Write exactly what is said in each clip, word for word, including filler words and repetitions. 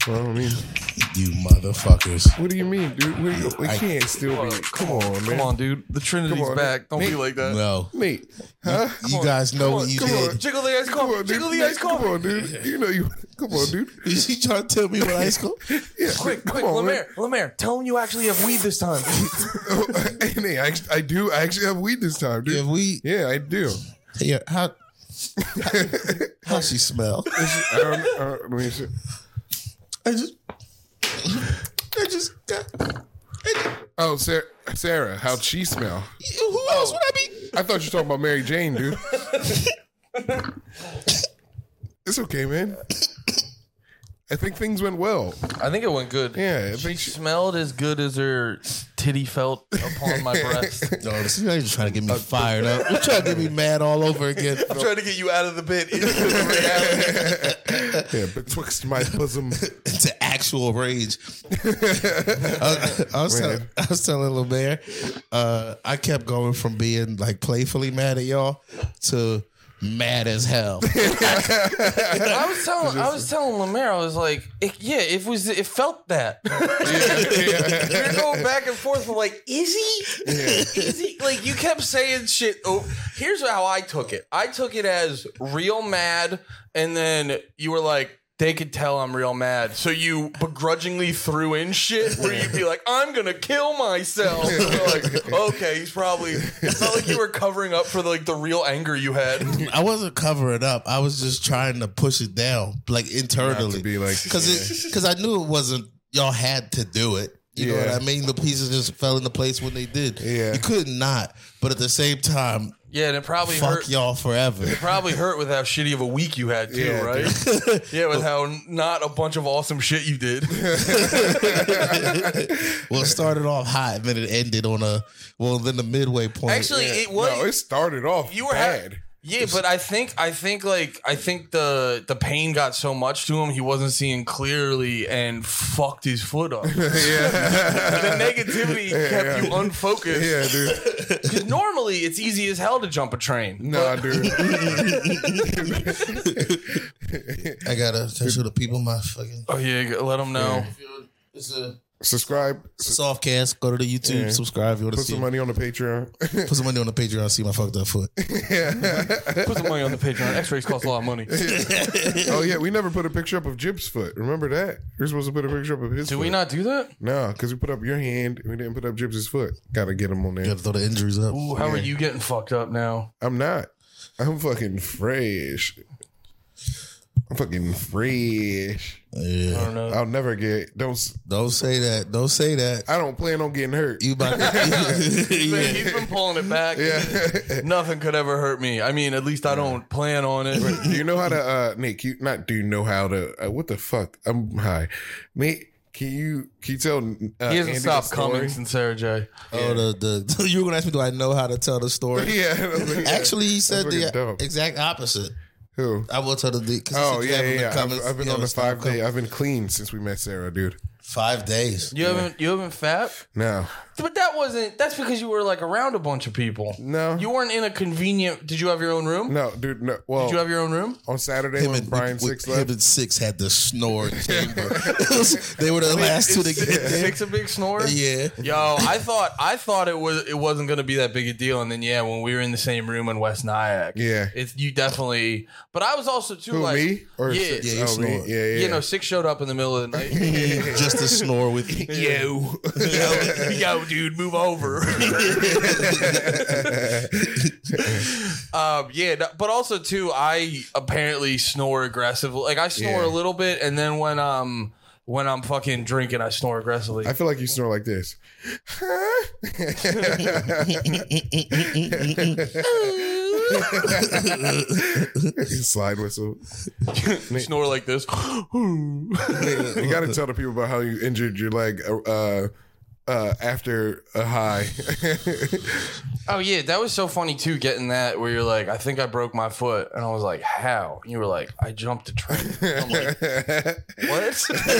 Well, I mean, you motherfuckers. what do you mean, dude? We, we I- can't still be. Come on, man. Come on, dude. The Trinity's Come on, back. Don't Nate. be like that. No. Nate, huh? You guys know what you come did. on. Jiggle the ice Come coffee. on, dude. Jiggle the ice Come coffee. on, dude. You know you. Come on, dude. Is he trying to tell me what ice cream? Yeah, Quick, come quick, on, man. Lemaire, Lemaire, tell him you actually have weed this time. Hey, Nate, I, I do. I actually have weed this time, dude. Yeah, we. Yeah, I do. Yeah, how? How, how she smell? I don't. Uh, let me see. I just. I just got. Oh, Sarah, Sarah, how'd she smell? Who else would I be? I thought you were talking about Mary Jane, dude. It's okay, man. I think things went well. I think it went good. Yeah, I She think she, smelled as good as her titty felt upon my breast. No, this is just trying to get me fired up. You're trying to get me mad all over again. I'm trying to get you out of the bit into the reality. yeah, betwixt my bosom. Into actual rage. I, I, was tell, I was telling Lemaire, uh, I kept going from being like playfully mad at y'all to mad as hell. I was telling, I was telling Lemaire, I was like, it, yeah, it was, it felt that. We were going back and forth. For like, is he? Is he? Like, you kept saying shit. Oh, here's how I took it. I took it as real mad, and then you were like, they could tell I'm real mad. So you begrudgingly threw in shit where you'd be like, I'm going to kill myself. And you're like, okay, he's probably, it's not like you were covering up for like the real anger you had. I wasn't covering up. I was just trying to push it down, like internally. Not to be like- Because because I knew it wasn't, y'all had to do it. You know Yeah. what I mean? The pieces just fell into place when they did. Yeah. You could not. But at the same time, Yeah, and it probably fuck hurt. y'all forever. It probably hurt with how shitty of a week you had too, Yeah, right? Yeah, with how not a bunch of awesome shit you did. Well, it started off hot, and then it ended on a, well, then the midway point. Actually, it was. No, it started off you were bad. ha- Yeah, but I think I think like I think the the pain got so much to him he wasn't seeing clearly and fucked his foot up. yeah, The negativity kept yeah. you unfocused. yeah, dude. Because normally it's easy as hell to jump a train. Nah, dude. I gotta show the people my fucking. Oh yeah, let them know. It's a Subscribe. soft cast. Go to the YouTube, Yeah. subscribe if you want to Put see. some money on the Patreon. Put some money on the Patreon. See my fucked up foot. Put some money on the Patreon. X-rays cost a lot of money. Oh yeah, we never put a picture up of Jib's foot. Remember that? You're supposed to put a picture up of his. Did foot. we not do that? No, because we put up your hand and we didn't put up Jib's foot. Gotta get him on there. Gotta throw the injuries up. Ooh, how are you getting fucked up now? I'm not. I'm fucking fresh. I'm fucking fresh. I Yeah. don't know. I'll never get. Don't. s- Don't say that. Don't say that. I don't plan on getting hurt. You about He's to, been, he's been pulling it back. Yeah. Nothing could ever hurt me. I mean, at least I don't plan on it. Do you know how to, uh, Nate? Can you, not do you know how to? Uh, what the fuck? I'm high, Nate. Can you can you tell? Uh, He hasn't Andy stopped the story? coming since Sarah J. oh, the, the, you were going to ask me, do I know how to tell the story? Yeah. I was like, yeah. Actually, he said That's the fucking dope. exact opposite. Who? I will tell the because Oh yeah, yeah. yeah. I've, I've been on a five day. I've been clean since we met Sarah, dude. Five days. You haven't you haven't fat? No, But that wasn't that's because you were like around a bunch of people. No. You weren't in a convenient did you have your own room? no, dude. No. Well, Did you have your own room? on Saturday Him when and Brian with- Six him left. and Six had the snore chamber. It was- they were the last two to Is get there. Six a big snore? Yeah. Yo, I thought I thought it was it wasn't gonna be that big a deal, and then yeah, when we were in the same room in West Nyack, Yeah. it's you definitely. But I was also too Who, like me or yeah, Six? Yeah, you oh, me? snore. Yeah, yeah. you know, Six showed up in the middle of the night. Just to snore with you. Yo. yo, yo, dude, move over. um, yeah, no- but also too, I apparently snore aggressively. Like I snore Yeah. a little bit, and then when um when I'm fucking drinking, I snore aggressively. I feel like you snore like this. Slide whistle. snore like this. You got to tell the people about how you injured your leg uh, uh, after a high. Oh yeah, that was so funny too. Getting that where you're like, I think I broke my foot, and I was like, how? And you were like, I jumped a train. I'm like, what?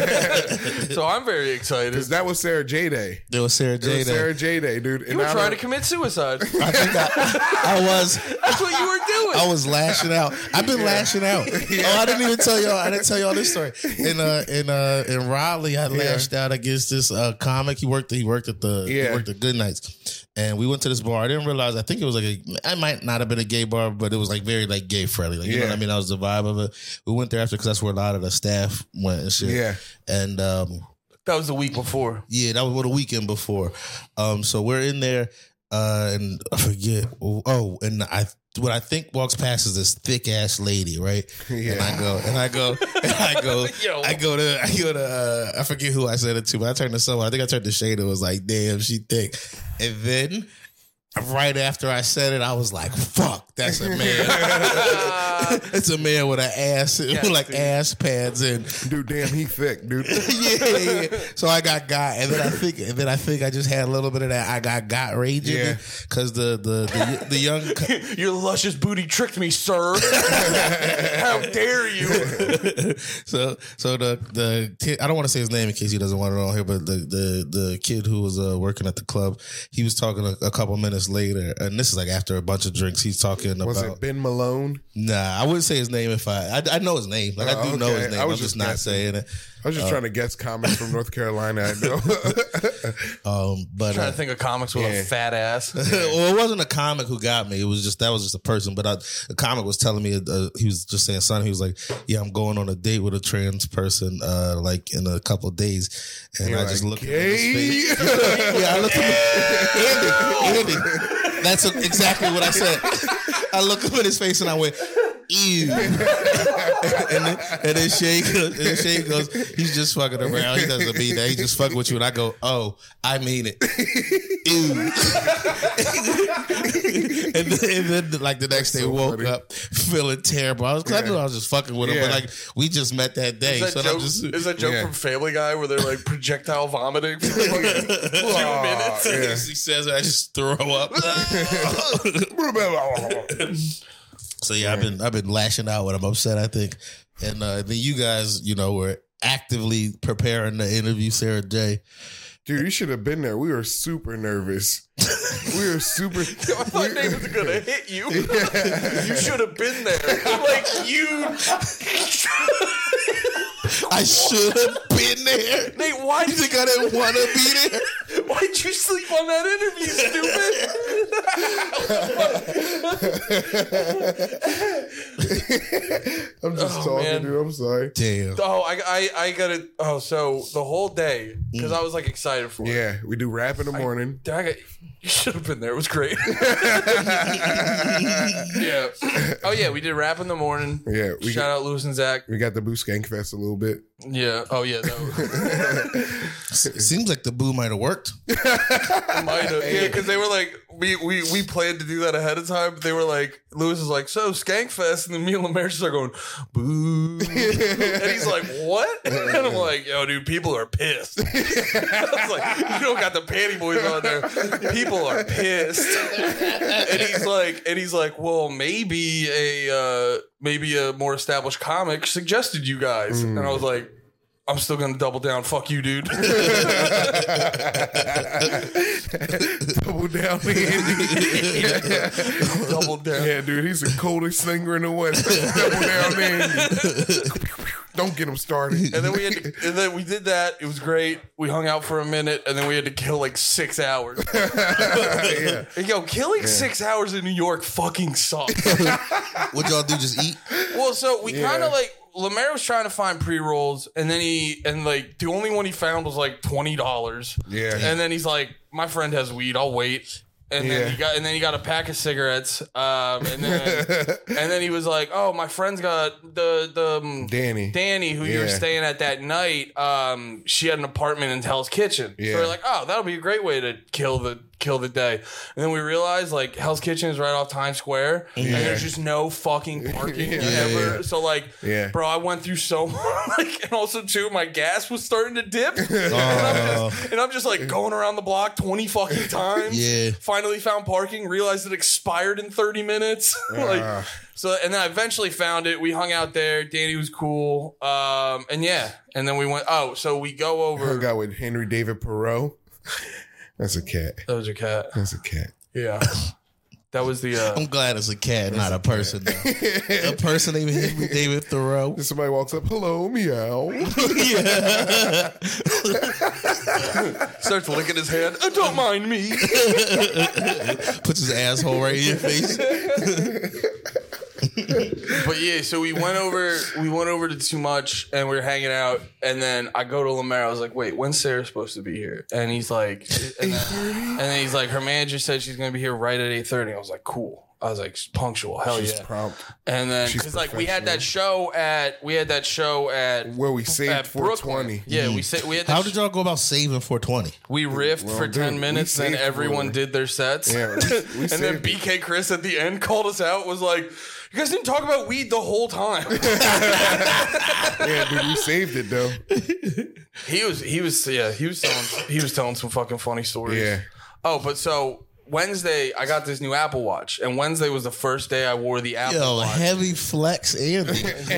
So I'm very excited. Because that was Sarah J Day. It was Sarah It J was Day. Sarah J Day, dude. You were trying to commit suicide. I think I, I was. That's what you were doing. I was lashing out. I've been lashing out. Oh, I didn't even tell y'all. I didn't tell y'all this story. In uh in uh in Raleigh, I lashed out against this uh comic. He worked. He worked at the. Yeah. He worked at Good Nights. And we went to this bar. I didn't realize. I think it was like a. I might not have been a gay bar, but it was like very like gay friendly. Like you Yeah. know what I mean. That was the vibe of it. We went there after because that's where a lot of the staff went and shit. Yeah. And um, That was the week before. yeah, that was what a weekend before. Um, so we're in there, uh, and I forget. Oh, and I what I think walks past is this thick ass lady, right? Yeah. And I go, and I go, and I go, Yo. I go to, I go to. Uh, I forget who I said it to, but I turned to someone. I think I turned to Shada. Was like, damn, she thick. And then right after I said it, I was like, fuck, that's a man. It's a man with an ass, Yes, like dude. ass pads and. Dude, damn, he thick, dude. yeah, yeah. So I got got, and then I think, and then I think I just had a little bit of that. I got got rage in Yeah. me because the the the, the young. Your luscious booty tricked me, sir. How dare you? so so the the kid, I don't want to say his name in case he doesn't want it on here, but the the the kid who was uh, working at the club, he was talking a, a couple minutes later, and this is like after a bunch of drinks. He's talking Was about it Ben Malone? nah, I wouldn't say his name if I I, I know his name, like I do Oh, know okay. his name. I I'm was just just not guessing. saying it. I was just trying to guess comics from North Carolina. I know. Um, but Trying uh, to think of comics with Yeah. a fat ass. well, it wasn't a comic who got me. It was just that was just a person. But I, the comic was telling me uh, he was just saying, "Son," he was like, "Yeah, I'm going on a date with a trans person, uh, like in a couple of days." And You're I just like, looked at his "Gay?" face. Yeah, I looked at him. Andy, Andy. That's exactly what I said. I looked up in his face and I went, ew. and, then, and then Shay goes, and then Shay goes, he's just fucking around. He doesn't mean that. He just fucking with you. And I go, oh, I mean it. Ew. and, then, and then, like, the next day, so woke funny. up feeling terrible. I was, cause I knew I was just fucking with him, Yeah. but like, we just met that day. Is so that, I'm joke, just, is that joke Yeah. from Family Guy where they're like projectile vomiting for like two Aw, minutes? yeah. he says, I just throw up. So yeah, I've been I've been lashing out when I'm upset, I think. And uh, then you guys, you know, were actively preparing to interview Sarah J. Dude, you should have been there. We were super nervous. We were super. I thought Nate was gonna hit you. You should have been there. Like you, I should have been there. Nate. Why You did think I didn't want to be there? Why'd you sleep on that interview, stupid? I'm just Oh, talking, man. dude. I'm sorry. Damn. Oh, I, I, I got it. Oh, so the whole day because I was like excited for it. Yeah, we do rap in the morning. I got, you should have been there. It was great. Yeah. Oh yeah, we did rap in the morning. Yeah, we Shout got, out Lewis and Zach. we got the Boo Skank Fest a little bit. Yeah. Oh yeah. That was, It seems like the boo might have worked. might have. Yeah, because they were like, we, we we planned to do that ahead of time. But they were like, Lewis was like, so Skankfest, and then me and Lemaire just start going, boo, and he's like, what? And I'm like, yo, dude, people are pissed. I was like, you don't got the Panty Boys on there. People are pissed. And he's like, and he's like, well, maybe a uh, maybe a more established comic suggested you guys, and I was like, I'm still gonna double down. Fuck you, dude. Double down, Andy. Double down. Yeah, dude, he's the coldest singer in the West. Double down, Andy. Don't get him started. And then we had to, and then we did that. It was great. We hung out for a minute, and then we had to kill like six hours. Yeah. And yo, killing six hours in New York fucking sucks. What'd y'all do? Just eat? Well, so we Yeah. kind of like Lemaire was trying to find pre rolls, and then he and like the only one he found was like twenty dollars. Yeah. And then he's like, "My friend has weed. I'll wait." And then Yeah. he got and then he got a pack of cigarettes. Um, and then and then he was like, "Oh, my friend's got the the um, Danny. Danny, who you were Yeah. staying at that night. Um, she had an apartment in Hell's Kitchen. Yeah. So we're like, oh, that'll be a great way to kill the kill the day. And then we realized like Hell's Kitchen is right off Times Square, yeah. and there's just no fucking parking yeah, ever. Yeah. So like, yeah. bro, I went through so much, like, and also too, my gas was starting to dip, oh. and, I'm just, and I'm just like going around the block twenty fucking times. Yeah. Finally found parking, realized it expired in thirty minutes. like, uh. so and then I eventually found it. We hung out there. Danny was cool, um, and yeah, and then we went. Oh, so we go over. Hung out with Henry David Perot. That's a cat. That was a cat. That's a cat. Yeah. That was the... Uh, I'm glad it's a cat, not a, a person. A person named Henry David Thoreau. And somebody walks up, hello, meow. Starts licking his hand. Oh, don't mind me. Puts his asshole right in your face. But yeah, so we went over we went over to Too Much and we were hanging out, and then I go to Lemaire. I was like, wait, when's Sarah supposed to be here? And he's like, and then, and then he's like, her manager said she's gonna be here right at eight thirty. I was like, cool. I was like, punctual, hell She's yeah. prompt. And then because like we had that show at we had that show at where we saved four twenty. Yeah, we sa- we had. How sh- did y'all go about saving four twenty? We riffed well, for dude, ten minutes, then everyone did their sets. Yeah, we, we and then B K Chris at the end called us out. Was like, you guys didn't talk about weed the whole time. Yeah, dude, we saved it though. He was he was yeah he was telling he was telling some fucking funny stories. Yeah. Oh, but so. Wednesday, I got this new Apple Watch, and Wednesday was the first day I wore the Apple Yo, Watch. Heavy flex, and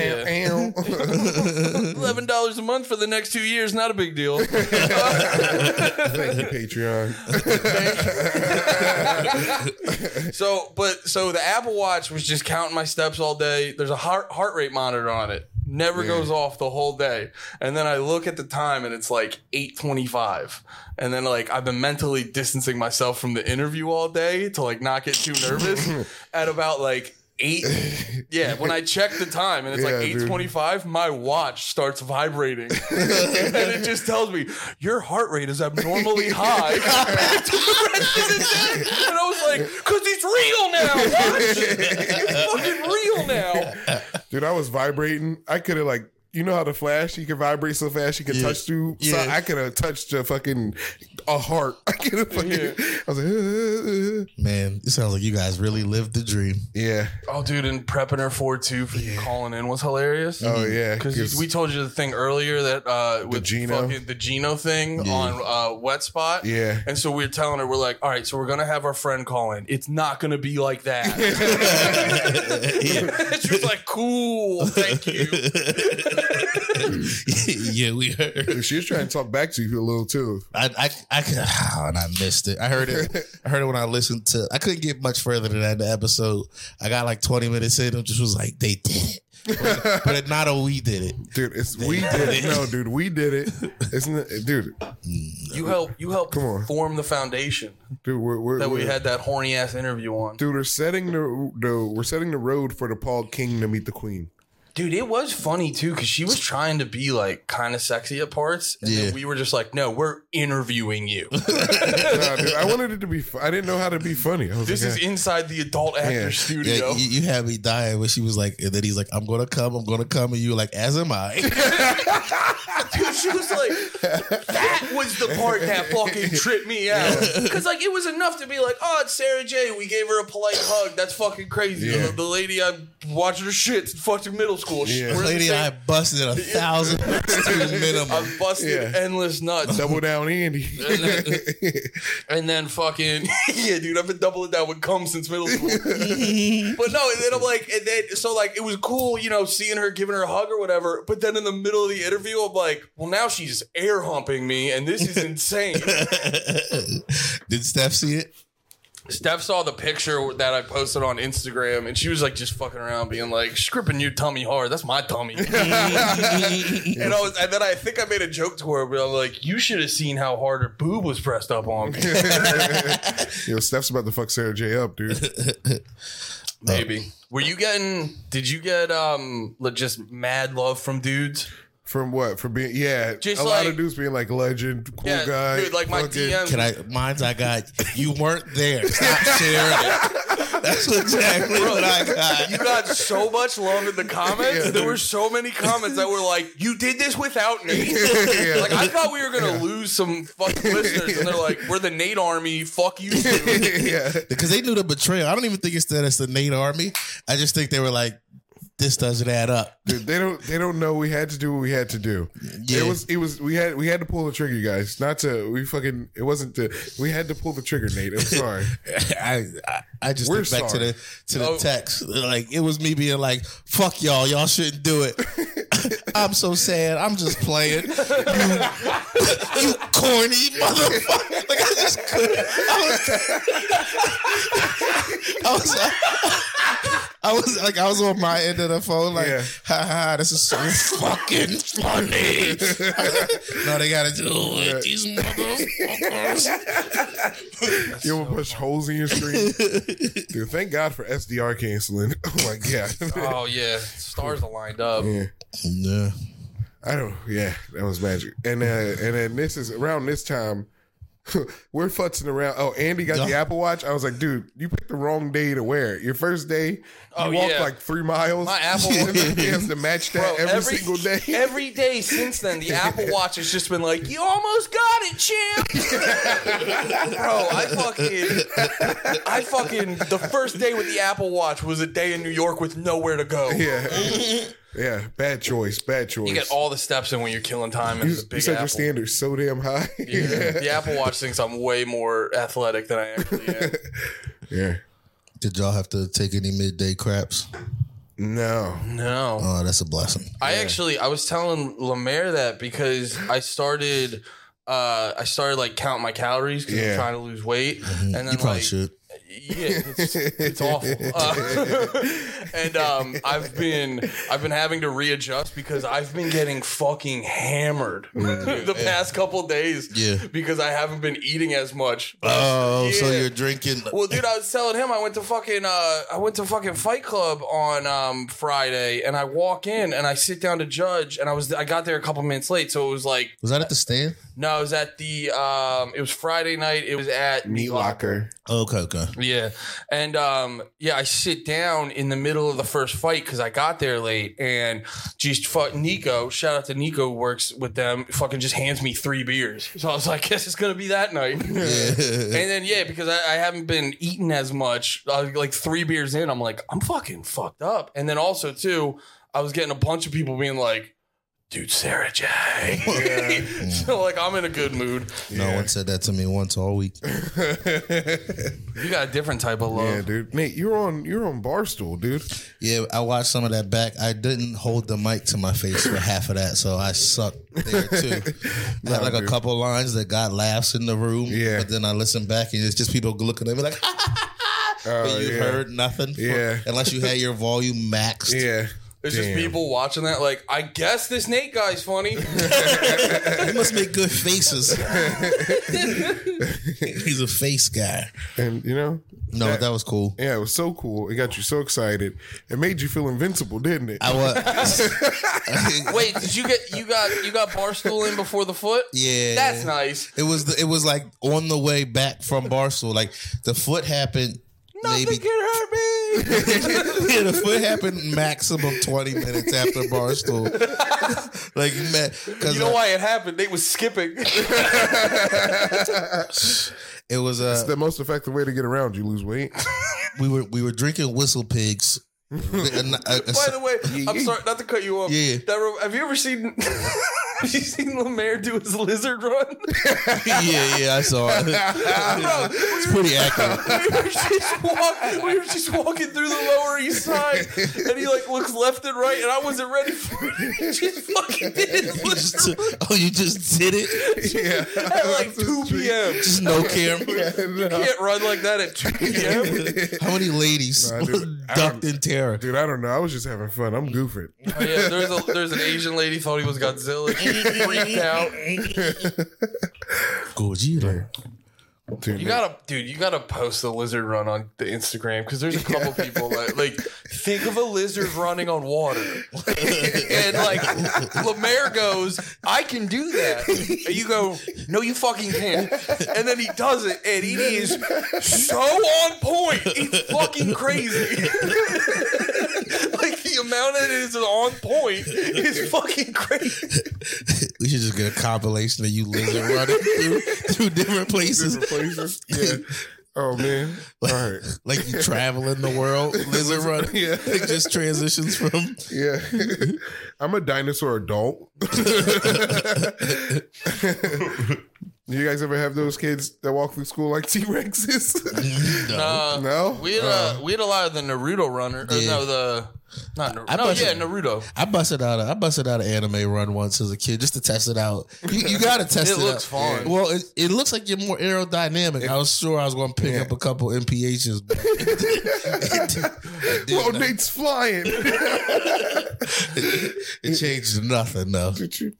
eleven dollars a month for the next two years, not a big deal. Thank you, Patreon. so, but so the Apple Watch was just counting my steps all day. There's a heart heart rate monitor on it. Never yeah. goes off the whole day. And then I look at the time and it's like eight twenty-five. And then like I've been mentally distancing myself from the interview all day to like not get too nervous. At about like eight yeah, when I check the time and it's yeah, like eight twenty-five, my watch starts vibrating. And it just tells me your heart rate is abnormally high. And I was like, because it's real now. Watch. It's fucking real now. Dude, I was vibrating. I could have like, you know how the Flash, you can vibrate so fast you can yeah. touch through. Yeah. So I could have touched a fucking a heart. I could have fucking. Yeah. I was like, uh, uh. Man, it sounds like you guys really lived the dream. Yeah. Oh, dude, and prepping her for too for yeah. you calling in was hilarious. Oh yeah, because we told you the thing earlier that uh, with the Gino, fucking, the Gino thing yeah. on uh, Wet Spot. Yeah. And so we were telling her, we're like, all right, so we're gonna have our friend call in. It's not gonna be like that. Yeah. She was like, cool, thank you. Yeah, we heard. She was trying to talk back to you a little too. I, I, I could, oh, and I missed it. I heard it. I heard it when I listened to. I couldn't get much further than that in the episode. I got like twenty minutes in. and just was like, they did it, but, but not a we did it, dude. It's they we did it. No, dude, we did it. Isn't it, dude? You help. You help. Come on. Form the foundation, dude. We're, we're, that we we're, had that horny ass interview on. Dude, we're setting the, the we're setting the road for the Paul King to meet the Queen. Dude, it was funny too because she was trying to be like kind of sexy at parts, and yeah. then we were just like, "No, we're interviewing you." Nah, dude, I wanted it to be. I didn't know how to be funny. I was this like, is yeah. inside the adult actor yeah. studio. Yeah, you, you had me dying when she was like, and then he's like, "I'm gonna come, I'm gonna come," and you were like, "As am I." Dude, she was like, that was the part that fucking tripped me out. Because like it was enough to be like, "Oh, it's Sarah J. We gave her a polite hug. That's fucking crazy." Yeah. The, the lady I watched her shit fucked in middle school. Yeah. The lady I busted a thousand minimum. I busted yeah. endless nuts. Double down Andy. And then, and then fucking yeah, dude, I've been doubling down with cum since middle school. But no, and then I'm like, and then so like it was cool, you know, seeing her, giving her a hug or whatever. But then in the middle of the interview, I'm like, well, now she's air humping me, and this is insane. Did Steph see it? Steph saw the picture that I posted on Instagram, and she was like just fucking around, being like, "Scripping your tummy hard. That's my tummy." and I was, and then I think I made a joke to her, but I'm like, "You should have seen how hard her boob was pressed up on me." Yo, Steph's about to fuck Sarah J up, dude. Maybe. Were you getting? Did you get um just mad love from dudes? From what? For being yeah, just a like, lot of dudes being like legend, cool yeah, guy. Dude, like my fucking, D Ms. Can I? Mine's I got. You weren't there. Stop sharing it. That's exactly Bro, what I got. You got so much love in the comments. Yeah, there were so many comments that were like, "You did this without me." Yeah. Like I thought we were gonna yeah. lose some fucking listeners, and they're like, "We're the Nate Army. Fuck you." Yeah, because they knew the betrayal. I don't even think it's that it's the Nate Army. I just think they were like, this doesn't add up. Dude, they don't they don't know we had to do what we had to do. Yeah. It was it was we had we had to pull the trigger, you guys. Not to we fucking it wasn't to we had to pull the trigger, Nate. I'm sorry. I, I I just We're think back sorry. to the to the oh. text. Like it was me being like, fuck y'all, y'all shouldn't do it. I'm so sad. I'm just playing. You, you corny motherfucker. Like I just couldn't. I was I was, I, I was like I was on my end of the phone like, yeah. ha ha, this is so fucking funny. No, they gotta do it. Yeah. These motherfuckers. You want to push holes in your screen? Dude, thank God for S D R canceling. Oh my God. Oh yeah. Stars aligned up. Yeah. Yeah. I don't yeah, that was magic. And uh and then this is around this time. We're futzing around. Oh, Andy got the Apple Watch. I was like, dude, you picked the wrong day to wear it. Your first day, you oh, walked yeah. like three miles. My Apple Watch has to match that Bro, every, every single day. Every day since then, the Apple Watch has just been like, you almost got it, champ. Bro, I fucking, I fucking, the first day with the Apple Watch was a day in New York with nowhere to go. Yeah. Yeah, bad choice. Bad choice. You get all the steps in when you're killing time. You, the big you set Apple. your standards so damn high. Yeah. The Apple Watch thinks I'm way more athletic than I actually am. Yeah. Did y'all have to take any midday craps? No. No. Oh, that's a blessing. I yeah. actually, I was telling Lemaire that because I started, uh, I started like counting my calories because yeah. I'm trying to lose weight. Mm-hmm. And then you probably like, should. Yeah, it's, it's awful. Uh, and um, I've been I've been having to readjust because I've been getting fucking hammered mm, the yeah. past couple days. Yeah, because I haven't been eating as much. Oh, yeah. so you're drinking? Well, dude, I was telling him I went to fucking uh, I went to fucking Fight Club on um, Friday, and I walk in and I sit down to judge, and I was I got there a couple minutes late, so it was like was that at the stand? No, it was at the um, it was Friday night. It was at Meat Locker. Oh, okay, okay. Yeah. And um, yeah, I sit down in the middle of the first fight because I got there late, and just fuck Nico, shout out to Nico who works with them, fucking just hands me three beers. So I was like, guess it's gonna be that night. Yeah. And then yeah, because I, I haven't been eating as much, I was like three beers in, I'm like, I'm fucking fucked up. And then also too, I was getting a bunch of people being like, dude, Sarah J. Yeah. So, like, I'm in a good mood. No yeah. one said that to me once all week. You got a different type of love. Yeah, dude. Nate, you're on you're on Barstool, dude. Yeah, I watched some of that back. I didn't hold the mic to my face for half of that, so I sucked there, too. I had, like, dude. a couple lines that got laughs in the room. Yeah. But then I listened back, and it's just people looking at me like, ha, ha, ha, ha. Uh, but you yeah. heard nothing. Yeah. For, unless you had your volume maxed. Yeah. There's Damn. just people watching that like, I guess this Nate guy's funny. He must make good faces. He's a face guy. And, you know? No, that, that was cool. Yeah, it was so cool. It got you so excited. It made you feel invincible, didn't it? I was. Wait, did you get you got you got Barstool in before the foot? Yeah. That's nice. It was the, it was like on the way back from Barstool. Like the foot happened. Nothing maybe, can hurt me. Yeah, the foot happened maximum twenty minutes after Barstool. Like, man, you know uh, why it happened? They was skipping. It was uh, it's the most effective way to get around you lose weight. We were we were drinking Whistle Pigs. By the way, I'm sorry not to cut you off. Yeah. That, have you ever seen? Have you seen Lemaire do his lizard run? Yeah, yeah, I saw it. Bro, it's pretty accurate. We were, just walk, we were just walking through the Lower East Side, and he like looks left and right, and I wasn't ready for it. He just fucking did his lizard run. Oh, you just did it? Yeah. At like two p.m. Just no camera. Yeah, no. You can't run like that at two p.m. How many ladies nah, dude, ducked in terror? Dude, I don't know. I was just having fun. I'm goofing. Oh, yeah, there's a there's an Asian lady thought he was Godzilla. She freaked out. Gojira. Dude, You gotta, dude. You gotta post the lizard run on the Instagram because there's a couple people that like think of a lizard running on water, and like Lemaire goes, "I can do that," and you go, "No, you fucking can't," and then he does it, and he is so on point. It's fucking crazy. Like the amount that is on point is fucking crazy. We should just get a compilation of you lizard running through, through different places. Different places. Yeah. Oh man. Like, All right. like you traveling the world, lizard running. Yeah. It just transitions from. Yeah. I'm a dinosaur adult. You guys ever have those kids that walk through school like T-Rexes? No. Uh, No? we had Uh. a we had a lot of the Naruto runner. Or Yeah. no, the not Naruto. I No, busted- yeah, Naruto. I busted out. A, I busted out an anime run once as a kid just to test it out. You, you got to test It it. looks out. fun. Well, it, it looks like you're more aerodynamic. I was sure I was going to pick Yeah. up a couple M P Hs. But it, it, did Well, not- Nate's flying. it changed nothing though.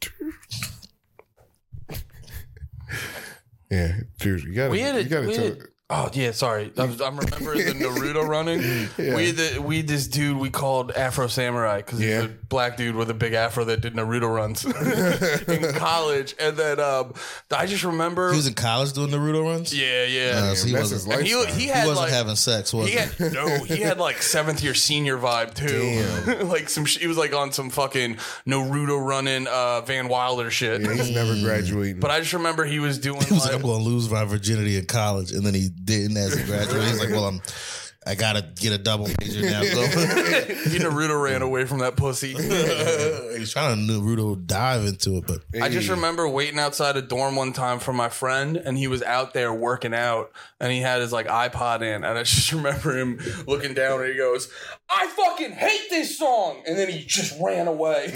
Yeah, dude, you gotta, We had you a, gotta we tell. had, oh yeah, sorry. I'm, I'm remembering the Naruto running. Yeah. We had the, we had this dude we called Afro Samurai because Yeah. he's a black dude with a big afro that did Naruto runs in college. And then um, I just remember, He was in college doing Naruto runs. yeah, yeah. Uh, so he That's wasn't. his and he, lifestyle. he He had wasn't like having sex, was he he? had no, he had like seventh year senior vibe too. like some, sh- he was like on some fucking Naruto running uh, Van Wilder shit. Yeah, he's never graduating. But I just remember he was doing He was like, like, I'm going to lose my virginity in college, and then he didn't as he graduated. He's like, well, I'm, I gotta get a double major now. So he Naruto ran away from that pussy. he's trying to Naruto dive into it, but I just Hey. remember waiting outside a dorm one time for my friend, and he was out there working out, and he had his like iPod in, and I just remember him looking down, and he goes, "I fucking hate this song," and then he just ran away.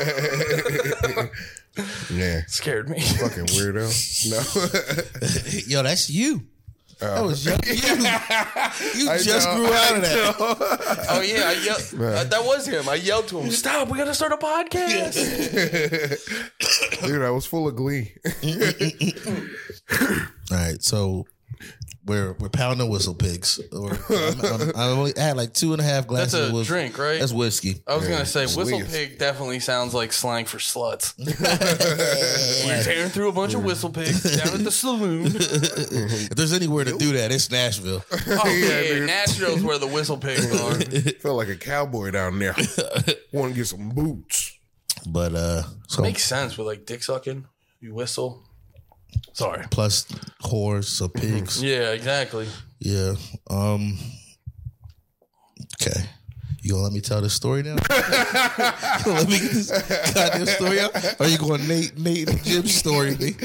Yeah, Scared me. fucking weirdo. No. yo, that's you. That was young. You, you I just know, grew out I of that. Oh yeah, I yelled. Uh, that was him. I yelled to him, "Stop! We gotta start a podcast." Dude, I was full of glee. All right, so we're we're pounding whistle pigs. Or, I'm, I'm, I only had like two and a half glasses. That's a of whis- drink, right? That's whiskey. I was Yeah, gonna say whistle Sweet. pig definitely sounds like slang for sluts. We're tearing through a bunch of whistle pigs down at the saloon. If there's anywhere to do that, it's Nashville. Oh yeah, dude. Nashville's where the whistle pigs are. Felt like a cowboy down there. Want to get some boots. But uh, so Makes sense with like dick sucking. You whistle. Sorry. plus whores, so pigs. Yeah, exactly. Yeah. Um. Okay. You gonna let me tell this story now? You gonna let me get this goddamn story out? Or are you going Nate, Nate, and Jim's story? Me?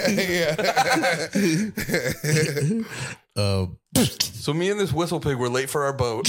um. So me and this whistle pig were late for our boat.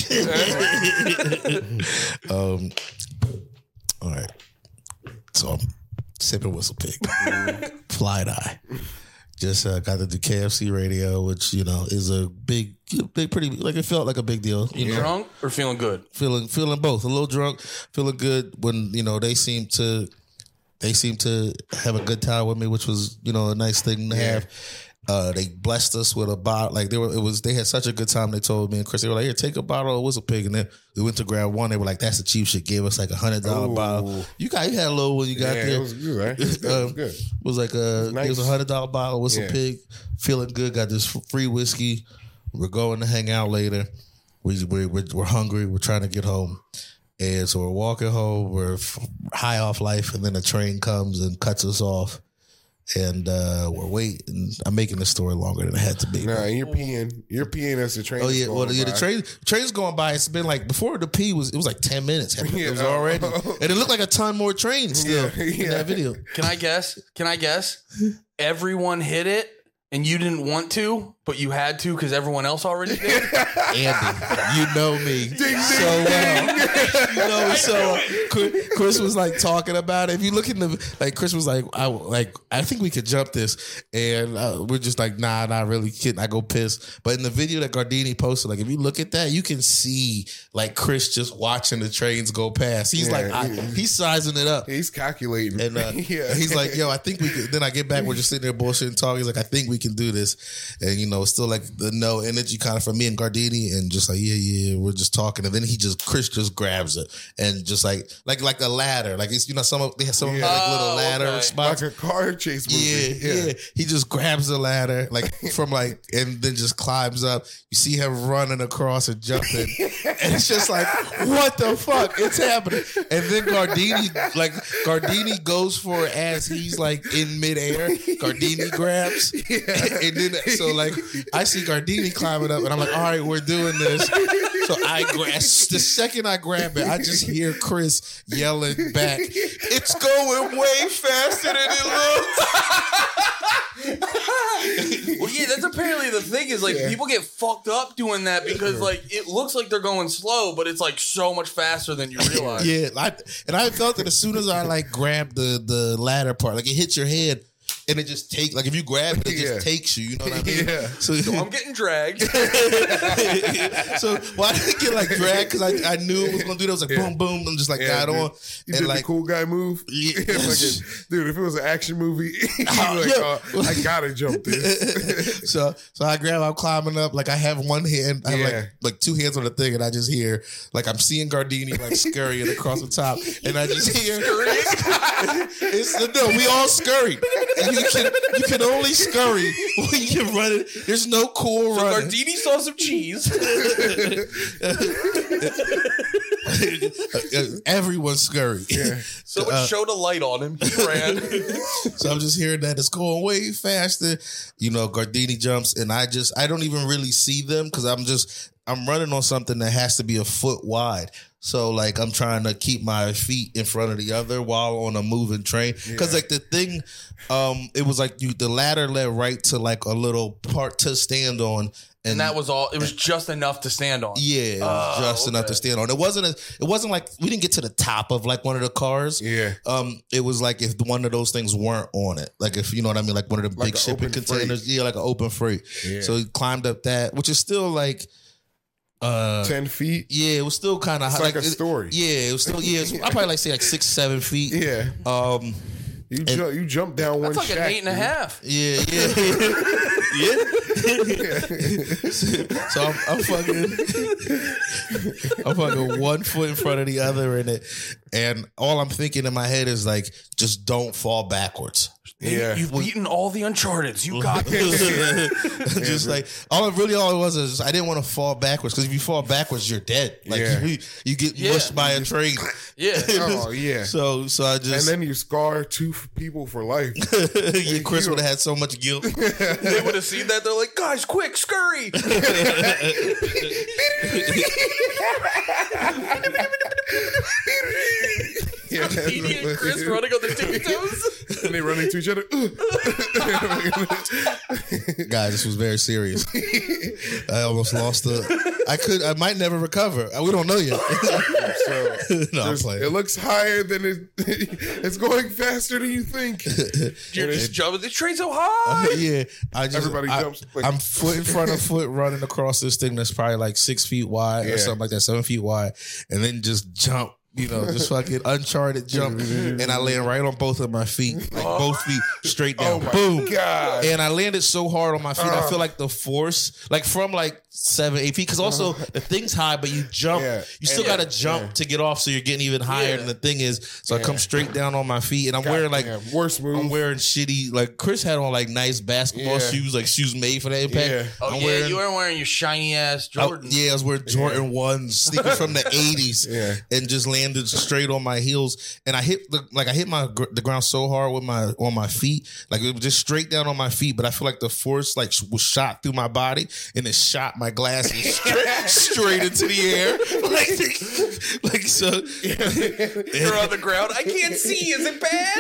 Um. All right. So I'm sipping whistle pig, fly die. Just uh, got to do K F C radio, which you know is a big, big, pretty like it felt like a big deal. You know, Drunk or feeling good? feeling feeling both, a little drunk, feeling good when you know they seem to they seem to have a good time with me, which was you know a nice thing to have. Uh, they blessed us with a bottle. Like they were, it was. They had such a good time. They told me and Chris, they were like, "Here, take a bottle of Whistle Pig." And then we went to grab one. They were like, "That's the cheap shit." Gave us like a hundred dollar Ooh. bottle. You got, you had a little when you got Yeah, there. it was good, right? It was good. It was Um, good. was like a nice. it was a hundred dollar bottle of Whistle Yeah. Pig. Feeling good. Got this free whiskey. We're going to hang out later. We we we're, we're hungry. We're trying to get home, and so we're walking home. We're f- high off life, and then a train comes and cuts us off. And uh, we're waiting. I'm making the story longer than it had to be. Nah, and you're peeing. You're peeing as the train. Oh is yeah, going well yeah, the by. train train's going by. It's been like before the P was it was like ten minutes. It was Yeah. already, and it looked like a ton more trains still Yeah, in yeah. that video. Can I guess? Can I guess? Everyone hit it and you didn't want to, but you had to because everyone else already did. Andy, you know me so well. You know me so well. Chris- Chris was like talking about it. If you look in the like, Chris was like, I like, I think we could jump this, and uh, we're just like, nah, not really kidding. I go piss. But in the video that Gardini posted, like, if you look at that, you can see like Chris just watching the trains go past. He's Yeah, like, I, he- he's sizing it up. He's calculating. And uh, yeah. he's like, yo, I think we could. Then I get back, we're just sitting there bullshitting, talking. He's like, I think we can do this. And, you know, know, it's still like the no energy kind of for me and Gardini, and just like, yeah, yeah, we're just talking. And then he just, Chris just grabs it and just like, like, like a ladder. Like, it's, you know, some of, they have some Yeah. like little Oh, ladder okay. spots. Like a car chase Yeah, movie. yeah, He just grabs the ladder, like from like, and then just climbs up. You see him running across and jumping, and it's just like, what the fuck? It's happening. And then Gardini, like Gardini goes for it as he's like in midair. Gardini grabs, and then so like I see Gardini climbing up, and I'm like, all right, we're doing this. So I grab the second I grab it, I just hear Chris yelling back, "It's going way faster than it looks." Well, yeah, that's apparently the thing is like Yeah. people get fucked up doing that because like it looks like they're going slow, but it's like so much faster than you realize. Yeah, I, and I felt it as soon as I like grabbed the the ladder part, like it hits your head, and it just takes like if you grab it, it Yeah. just takes you. You know what I mean? Yeah. So, So I'm getting dragged. so well, I didn't get like dragged because I, I knew it was gonna do that. It was like Yeah. boom, boom, and just like Yeah, got dude. on, You and did like the cool guy move. Yeah. Fucking- dude, if it was an action movie, you'd be like, yeah. oh, I gotta jump this. so so I grab, I'm climbing up, like I have one hand, I have Yeah. like like two hands on the thing, and I just hear like I'm seeing Gardini like scurrying across the top, and I just hear it's no, we all scurry. And you can you can only scurry when you're running. There's no cool So running. Gardini saw some cheese. Everyone's scurry. Yeah. Someone Uh, showed a light on him. He ran. So I'm just hearing that it's going way faster. You know, Gardini jumps, and I just I don't even really see them because I'm just I'm running on something that has to be a foot wide. So like I'm trying to keep my feet in front of the other while on a moving train. Because like the thing, um, it was like you the ladder led right to like a little part to stand on. And that was all. It was just enough to stand on. Yeah, it was Oh, just enough to okay. stand on. It wasn't. A, it wasn't like we didn't get to the top of like one of the cars. Yeah. Um, it was like if one of those things weren't on it, like if you know what I mean, like one of the Like big a shipping open containers. freight. Yeah, like an open freight. Yeah. So he climbed up that, which is still like, uh, ten feet. yeah, it was still kind of It's like a story. Yeah, it was still yeah. It was, I probably like say like six, seven feet. Yeah. Um. You jump, you jump down one That's like shack, an eight and a dude. half. Yeah, yeah, yeah. So I'm, I'm fucking, I'm fucking one foot in front of the other in it, and all I'm thinking in my head is like, just don't fall backwards. Yeah. You've beaten all the Uncharted. You got this. Just like all really all it was is I didn't want to fall backwards because if you fall backwards, you're dead. Like Yeah. you, you get Yeah. mushed by a train. Yeah. Oh yeah. So so I And just then you scar two f- people for life. yeah, Chris would have had so much guilt. They would have seen that. They're like, guys, quick, scurry. Yeah. Edie and Chris running on their tiptoes. And they run into each other. Guys, this was very serious. I almost lost the. I could. I might never recover. We don't know yet. So No, I'm there's- playing. it looks higher than it. It's going faster than you think. You're just jumping. The train's so high. Yeah, I just Everybody I, jumps like- I'm foot in front of foot running across this thing that's probably like six feet wide Yeah. or something like that, seven feet wide, and then just jump. You know, just fucking uncharted jump, and I land right on both of my feet, like both feet straight down. Oh my Boom! God. And I landed so hard on my feet, I Uh. feel like the force, like from like seven, eight feet, because also the thing's high, but you jump, Yeah. you still And- got to jump yeah. to get off, so you're getting even higher Yeah. than the thing is. So I Yeah. come straight down on my feet, and I'm wearing like Goddamn, worst move. I'm wearing shitty, like Chris had on like nice basketball Yeah. shoes, like shoes made for that impact. Yeah. Oh, I'm yeah. wearing, You weren't wearing your shiny ass I- Jordan. yeah, I was wearing Jordan ones, sneakers from the eighties, Yeah. and just landed straight on my heels. And I hit the like I hit my gr- the ground so hard with my on my feet, like it was just straight down on my feet. But I feel like the force like was shot through my body, and it shot my glasses straight, straight into the air, like like so. You're on the ground. I can't see. Is it bad?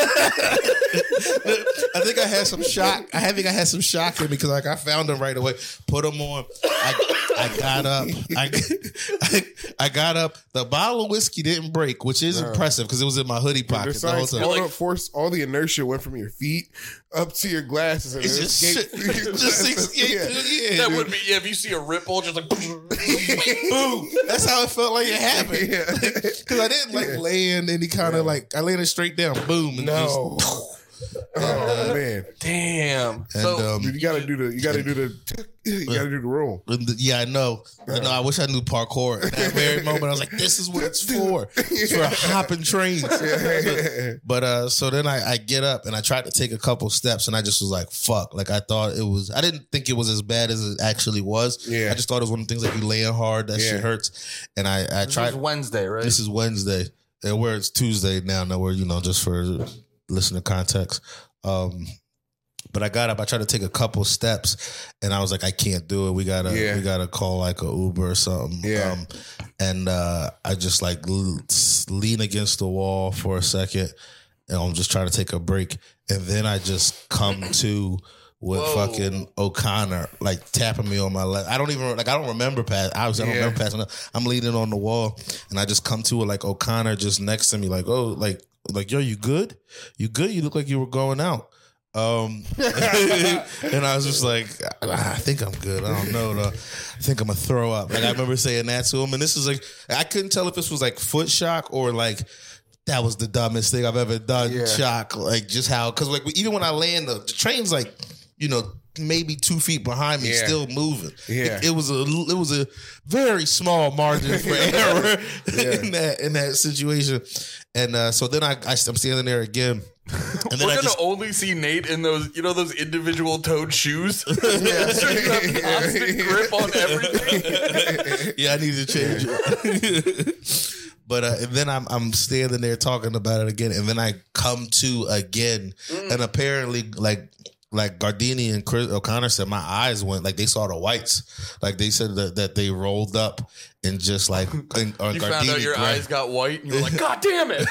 I think I had some shock. I think I had some shock in me because like I found them right away, put them on. I, I got up. I, I I got up. The bottle of whiskey didn't break, which is impressive because it was in my hoodie The pocket the whole science time. all the force, all the inertia went from your feet up to your glasses and It's it just escaped shit. through your Just glasses. escaped Yeah. through- yeah, That dude. would be. Yeah, if you see a ripple, just like. Boom. That's how it felt like it happened. Yeah. Because I didn't like land any kind of like I landed straight down. Boom. And No. just Oh man, damn. And, So um, dude, you gotta do the, you gotta do the, you gotta do the roll. And the- yeah, I know. I know. I wish I knew parkour. At that very moment, I was like, "This is what it's for. It's for hopping trains." But uh, so then I, I get up and I tried to take a couple steps, and I just was like, "Fuck!" Like I thought it was. I didn't think it was as bad as it actually was. Yeah. I just thought it was one of the things like you laying hard, that Yeah. shit hurts. And I I this tried. was Wednesday, right? This is Wednesday, and where it's Tuesday now. Now we're you know just for listening context. Um, But I got up. I tried to take a couple steps, and I was like, "I can't do it. We gotta, Yeah. we gotta call like a Uber or something." Yeah. Um, and uh, I just like l- lean against the wall for a second, and I'm just trying to take a break, and then I just come to with Whoa. fucking O'Connor like tapping me on my left. I don't even like. I don't remember pass. Obviously, I don't Yeah. remember passing up. I'm leaning on the wall, and I just come to with like O'Connor just next to me, like, "Oh, like, like, yo, you good? You good? You look like you were going out." Um, and I was just like, I think I'm good. I don't know. Though. I think I'm gonna throw up. Like I remember saying that to him, and this is like, I couldn't tell if this was like foot shock or like that was the dumbest thing I've ever done. Yeah. Shock, like just how, because like even when I land, the, the train's like, you know, maybe two feet behind me, Yeah. still moving. Yeah. It, it was a it was a very small margin for error in that in that situation, and uh, so then I, I I'm standing there again. And then We're I gonna just, only see Nate in those, you know, those individual toed shoes. Yeah, so you have constant grip on everything. yeah, I need to change it. But uh, and then I'm I'm standing there talking about it again, and then I come to again, mm. and apparently like. Like Gardini and Chris O'Connor said, my eyes went like they saw the whites. Like they said that, that they rolled up and just like and, uh, you Gardini found out your grabbed, eyes got white, and you were like, "God damn it!"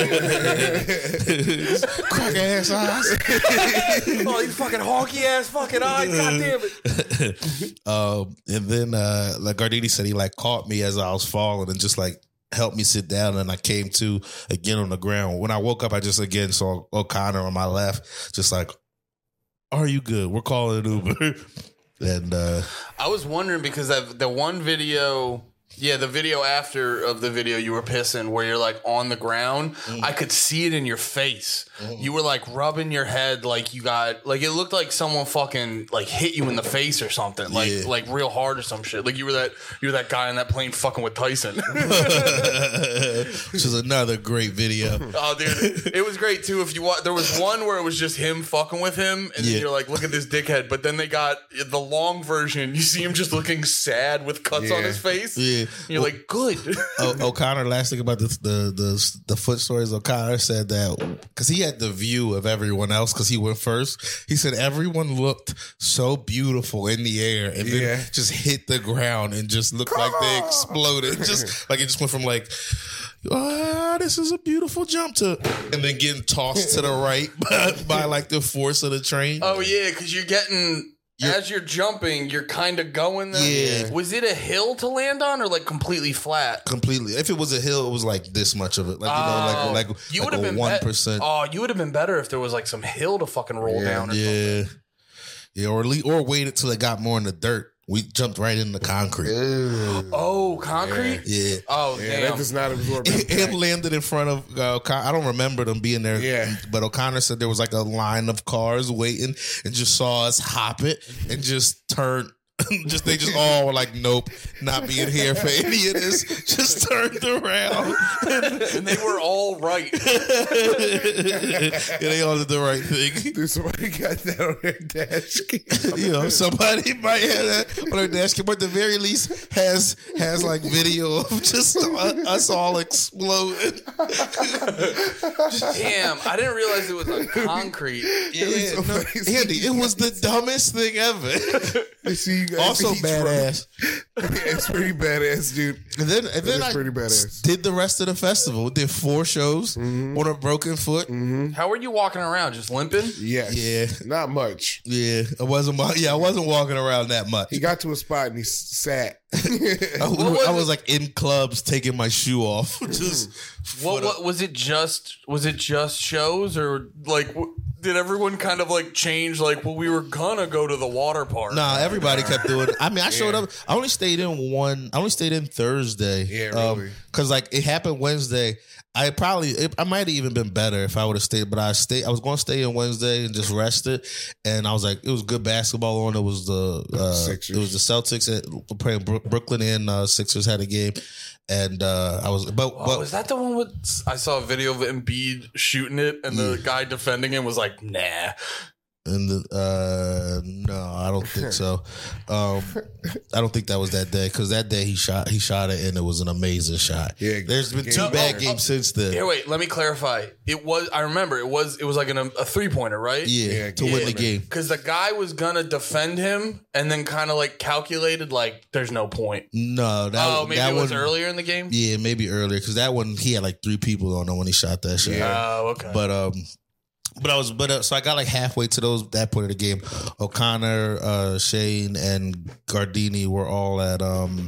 Crack ass eyes. Oh, these fucking honky ass fucking eyes! God damn it! um, and then uh, like Gardini said, he like caught me as I was falling and just like helped me sit down, and I came to again on the ground. When I woke up, I just again saw O'Connor on my left, just like. Are you good? We're calling an Uber. And uh, I was wondering because I've, the one video, yeah, the video after of the video you were pissing where you're like on the ground, mm. I could see it in your face. Mm. You were like rubbing your head like you got, like it looked like someone fucking like hit you in the face or something, like yeah. like real hard or some shit. Like you were that you were that guy on that plane fucking with Tyson. Which is another great video. Oh, dude, it was great too. If you want, there was one where it was just him fucking with him, and yeah. then you're like, look at this dickhead. But then they got the long version. You see him just looking sad with cuts yeah. on his face. Yeah, and you're well, like, good. o- O'Connor. Last thing about the the the, the foot stories. O'Connor said that because he had the view of everyone else because he went first. He said everyone looked so beautiful in the air, and yeah. then just hit the ground and just looked like they exploded. Just like it just went from like. Ah, this is a beautiful jump to, and then getting tossed to the right by, by like the force of the train. Oh yeah, because you're getting you're, as you're jumping, you're kind of going there. Yeah. Was it a hill to land on or like completely flat? Completely. If it was a hill, it was like this much of it, like you know, oh, like like you like would have a been one percent. Oh, you would have been better if there was like some hill to fucking roll yeah. down. Or yeah, something. yeah, or le- or waited till it got more in the dirt. We jumped right in the concrete. Ew. Oh, concrete? Yeah. Oh, yeah, damn. that does not absorb. It, it landed in front of uh, O'Connor. I don't remember them being there. Yeah. But O'Connor said there was like a line of cars waiting and just saw us hop it and just turned. just they just all were like, nope, not being here for any of this. Just turned around, and they were all right. yeah, they all did the right thing. Dude, somebody got that on their dash cam. You know, somebody might have that on their dash cam, but at the very least has has like video of just us all exploding. Damn, I didn't realize it was on concrete. Yeah, no, Andy, it was the dumbest thing ever. I see you guys Also each badass. one. It's pretty badass, dude. And then, and then is I pretty badass. did the rest of the festival. Did four shows Mm-hmm. on a broken foot. How were you walking around? Just limping? Yes. Yeah. Not much. Yeah, I wasn't. Yeah, I wasn't walking around that much. He got to a spot and he s- sat. I, was I was it? like in clubs taking my shoe off. Just What, foot what up. was it? Just was it just shows, or like w- did everyone kind of like change? Like, well, we were gonna go to the water park. Nah, everybody kept doing it. I mean, I showed Yeah. up. I only stayed in one. I only stayed in Thursday. Yeah, really. Because like it happened Wednesday. I probably, it, I might have even been better if I would have stayed, but I stayed. I was going to stay on Wednesday and just rested, and I was like, it was good basketball on. It was the uh, Sixers. It was the Celtics at, playing Brooklyn and uh, Sixers had a game, and uh, I was. But, oh, but was that the one with? I saw a video of Embiid shooting it, and the yeah. guy defending him was like, "Nah." And the, uh, no, I don't think so. Um, I don't think that was that day because that day he shot he shot it and it was an amazing shot. Yeah, there's been two no, bad oh, games oh, since then. Here, wait, let me clarify. It was I remember it was it was like an, a three pointer, right? Yeah, yeah to yeah. win the game because the guy was gonna defend him and then kind of like calculated like there's no point. No, that oh maybe that it was one, earlier in the game. Yeah, maybe earlier because that one he had like three people on him when he shot that shot. Yeah. Oh, okay. But um. But I was, but uh, so I got like halfway to those that point of the game. O'Connor, uh, Shane, and Gardini were all at um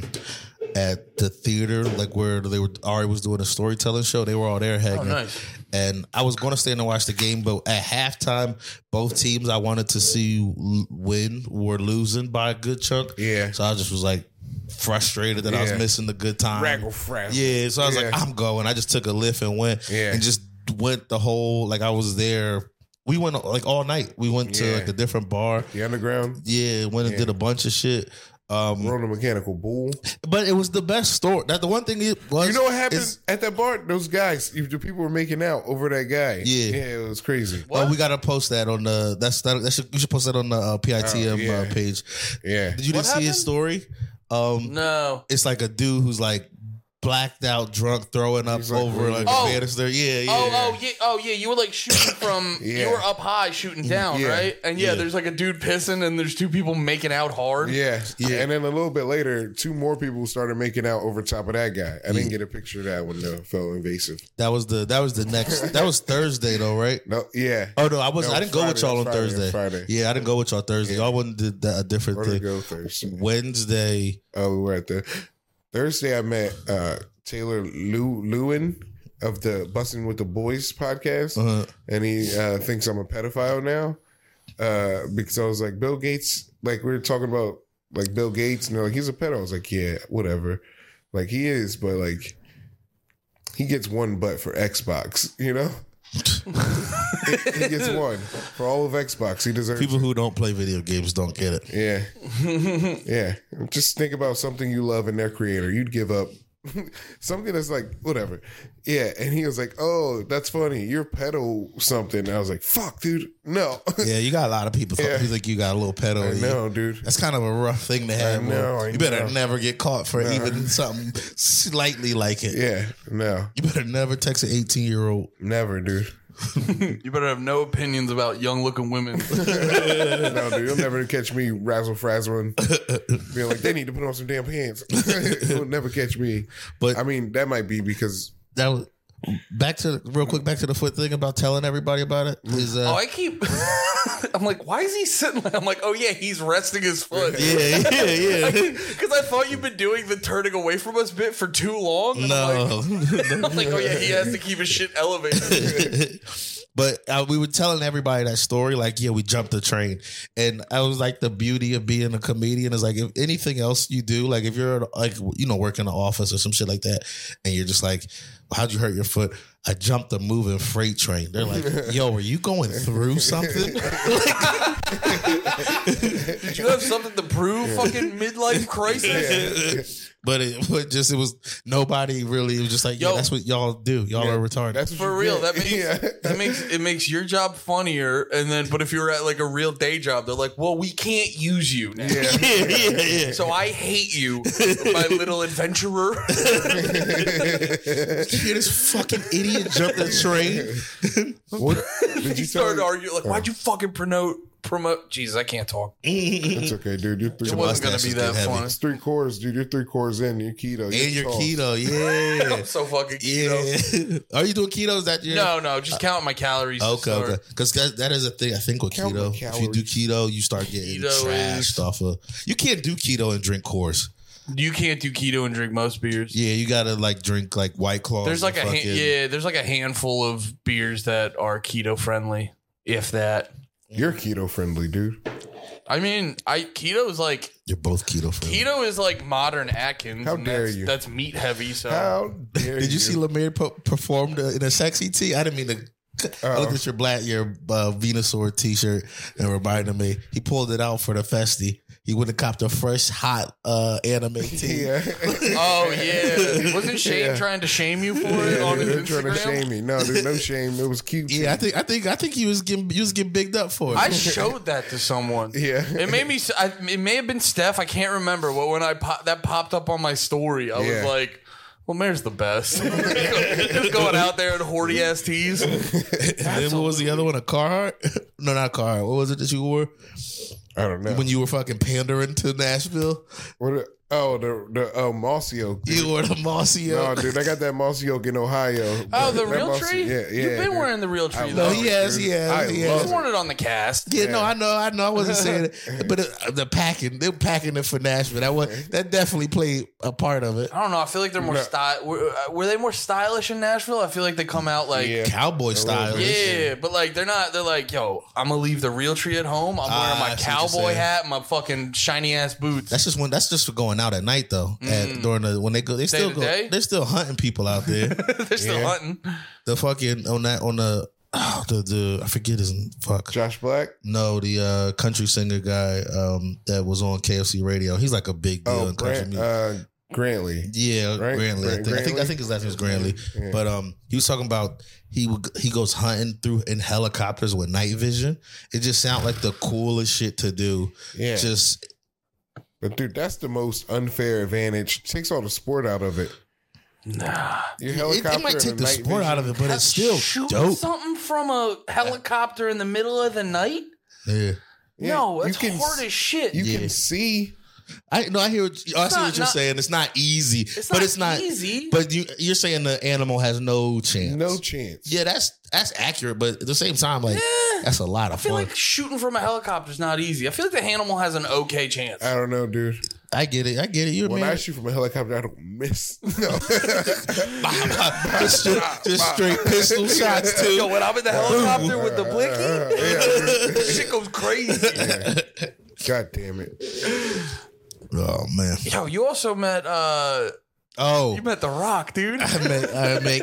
at the theater, like where they were. Ari was doing a storytelling show. They were all there hanging. Oh, nice. And I was going to stay and watch the game, but at halftime, both teams I wanted to see win were losing by a good chunk. Yeah. So I just was like frustrated that yeah. I was missing the good time. Raggle frazzle. Yeah. So I was yeah. like, I'm going. I just took a lift and went. Yeah. And just. Went the whole like I was there. We went like all night. We went to yeah. like a different bar, the underground. Yeah, went and yeah. did a bunch of shit. Um, Rode a mechanical bull, but it was the best story. That the one thing it was. You know what happened is, at that bar? Those guys, the people were making out over that guy. Yeah, yeah, it was crazy. What? Oh, we gotta post that on the. That's that. that should, you should post that on the uh, P I T M oh, yeah. uh, page. Yeah. Did you didn't see his story? Um, no. It's like a dude who's like. Blacked out, drunk, throwing up like, over like oh. a banister. Yeah, yeah. Oh, oh, yeah. Oh, yeah. You were like shooting from. yeah. You were up high, shooting down, yeah. right? And yeah, yeah, there's like a dude pissing, and there's two people making out hard. Yeah, yeah. And then a little bit later, two more people started making out over top of that guy. I yeah. didn't get a picture of that one though. It felt invasive. That was the that was the next. That was Thursday though, right? No, yeah. Oh no, I wasn't. No, I didn't Friday, go with y'all on Friday, Thursday. Friday. Yeah, I didn't go with y'all Thursday. Yeah. Y'all wouldn't did that, a different Where thing. Go Thursday. Wednesday. Oh, we were at the Thursday. I met. uh Taylor Lew- Lewin of the Bussin' with the Boys podcast, uh-huh. and he uh, thinks I'm a pedophile now uh, because I was like, Bill Gates, like we were talking about like Bill Gates, and they're like, he's a pedo. I was like, yeah, whatever. Like he is, but like he gets one butt for Xbox, you know? he, he gets one for all of Xbox. He deserves People it. who don't play video games don't get it. Yeah. Yeah. Just think about something you love in their creator. You'd give up something that's like whatever. Yeah. And he was like, oh, that's funny, you're pedo something. And I was like, fuck, dude, no. Yeah, you got a lot of people yeah. feel like you got a little pedo. I know, you. dude. That's kind of a rough thing to have. I know, I you better know. never get caught for no. even something slightly like it. Yeah, no. You better never text an eighteen year old. Never, dude. You better have no opinions about young looking women. No, dude, you'll never catch me razzle frazzling, being like, they need to put on some damn pants. You'll never catch me. But I mean, that might be because that was back to real quick. Back to the foot thing about telling everybody about it. Is, uh, oh, I keep. I'm like, why is he sitting? Like, I'm like, oh yeah, he's resting his foot. Yeah, yeah, yeah. Because I, I thought you've been doing the turning away from us bit for too long. And no, I'm like, I'm like, oh yeah, he has to keep his shit elevated. But uh, we were telling everybody that story, like, yeah, we jumped the train. And I was like, the beauty of being a comedian is like, if anything else you do, like if you're like, you know, working in an office or some shit like that, and you're just like, how'd you hurt your foot? I jumped a moving freight train. They're like, yo, were you going through something? Did you have something to prove? Fucking midlife crisis? Yeah. But it but just it was nobody really. It was just like, yo, yeah, that's what y'all do. Y'all yeah, are retarded. That's for real. That makes yeah. that makes it makes your job funnier. And then, but if you're at like a real day job, they're like, well, we can't use you now. Yeah. yeah, yeah, yeah. So I hate you, my little adventurer. Did you hear this fucking idiot jump that train? What did you start arguing? Like, why'd you fucking promote? Promote. Jesus, I can't talk. It's okay, dude. You're three it wasn't going to be that fun. It's three cores, dude. You're three cores in. You're keto. You're and you're keto, yeah. I'm so fucking keto. Yeah. Are you doing keto? Is that your... No, no. Just count my calories. Okay, okay. Because that, that is a thing, I think, with count keto. If you do keto, you start getting keto trashed is... off of... You can't do keto and drink Coors. You can't do keto and drink most beers. Yeah, you gotta like drink like White Claws. There's like a fucking... ha- yeah. There's like a handful of beers that are keto friendly, if that. You're keto friendly, dude. I mean, I keto is like You're both keto friendly. keto is like modern Atkins. How and dare that's, you. That's meat heavy. So How dare Did you see Lemire po- performed uh, in a sexy tee? I didn't mean to. I looked at your black, your uh, Venusaur t-shirt and reminded me. He pulled it out for the festy. He would have copped a fresh, hot uh, anime tee. Yeah. oh yeah, wasn't Shane Yeah. trying to shame you for it on his They're trying to Instagram? shame me. No, there's no shame. It was cute. Yeah, I think, I think, I think he was getting, he was getting bigged up for it. I showed that to someone. Yeah. It made me. I, it may have been Steph. I can't remember. But when I pop, that popped up on my story, I Yeah. was like, "Well, Mare's the best." Just going out there in hoardy ass tees. and then what was the other one? A Carhartt? No, not Carhartt. What was it that you wore I don't know. when you were fucking pandering to Nashville? What? Oh, the the oh Mossy Oak. dude. You wore the Mossy No, Oak. dude, I got that Mossy Oak in Ohio. Oh, the That real Mossy- tree. Yeah, yeah. You've been dude. wearing the real tree I though. No, love he it, has, dude. he has, I he You've has. love worn it on the cast. Yeah, no, I know, I know. I wasn't saying it, but it, the packing, they were packing it for Nashville. That was that definitely played a part of it. I don't know. I feel like they're more No. style. Were, uh, were they more stylish in Nashville? I feel like they come out like. Yeah. Cowboy style. Yeah, but like they're not. They're like, yo, I'm gonna leave the real tree at home. I'm wearing Ah, my I see what you're cowboy saying. hat, and my fucking shiny ass boots. That's just when. That's just for going out at night though. At, during the when they go, they still to go. day? They're still hunting people out there. They're still Yeah. hunting. the fucking on that on the oh, the the I forget his fuck. Josh Black. No, the uh, country singer guy um, that was on K F C radio. He's like a big deal Oh, in country Grant, music. uh, Grantley. Yeah, Right? Grantley. I Grant- think. I think I Grantley? think his last name is Grantley. Yeah. But um, he was talking about he would, he goes hunting through in helicopters with night vision. It just sounds like the coolest shit to do. Yeah. Just But dude, that's the most unfair advantage. Takes all the sport out of it. Nah. Your it, helicopter it might and take the night sport out of vision. it, but it's still Shooting dope. something from a helicopter in the middle of the night? Yeah. Yeah, no, you that's can hard s- as shit. You Yeah. can see. I no, I hear. What, you- I see not- what you're not- saying. It's not easy, It's but not it's not easy. But you, you're saying the animal has no chance. No chance. Yeah, that's that's accurate, but at the same time, like Yeah. that's a lot of I feel fun. like shooting from a helicopter is not easy. I feel like the animal has an okay chance. I don't know, dude. I get it. I get it. You're a When I man. shoot from a helicopter, I don't miss. No. just, straight, just straight pistol shots too. Yo, when I'm in the helicopter with the blicky, Yeah, shit goes crazy. yeah. God damn it. Oh man. Yo, you also met uh Oh, you met The Rock, dude. I met I met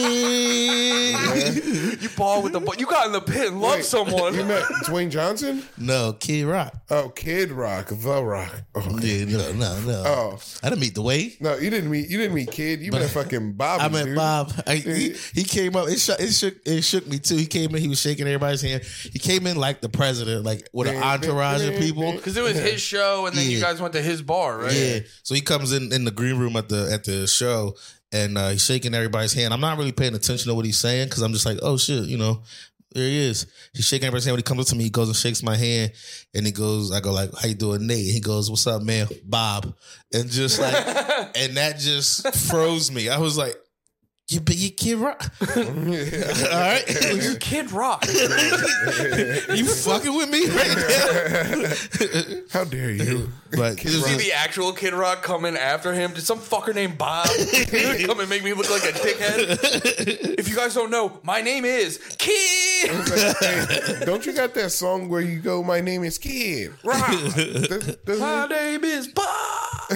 Kid. You ball with the ball. You got in the pit and loved Wait, someone. You met Dwayne Johnson? No, Kid Rock. Oh, Kid Rock, The Rock. Oh, Yeah, no, no, no. oh. I didn't meet the way. No, you didn't meet. You didn't meet Kid. You met fucking Bobby. I met dude. Bob. I, he, he came up. It, shook, it shook. It shook me too. He came in. He was shaking everybody's hand. He came in like the president, like with an entourage of people. Because it was his show, and then you Yeah. guys went to his bar, right? Yeah. So he comes in in the green room at the at the show, and uh, he's shaking everybody's hand. I'm not really paying attention to what he's saying because I'm just like, oh shit, you know, there he is. He's shaking everybody's hand. When he comes up to me, he goes and shakes my hand, and he goes, I go like, how you doing, Nate? He goes, what's up, man, Bob? And just like, and that just froze me. I was like, you be you Kid Rock, all right? You're Kid Rock. You fucking with me right now? How dare you? But it was See just- the actual Kid Rock come in after him? Did some fucker named Bob come and make me look like a dickhead? If you guys don't know, my name is Kid Hey, don't you got that song where you go, "My name is Kid"? Rock. Does- doesn't My it? name is Bob.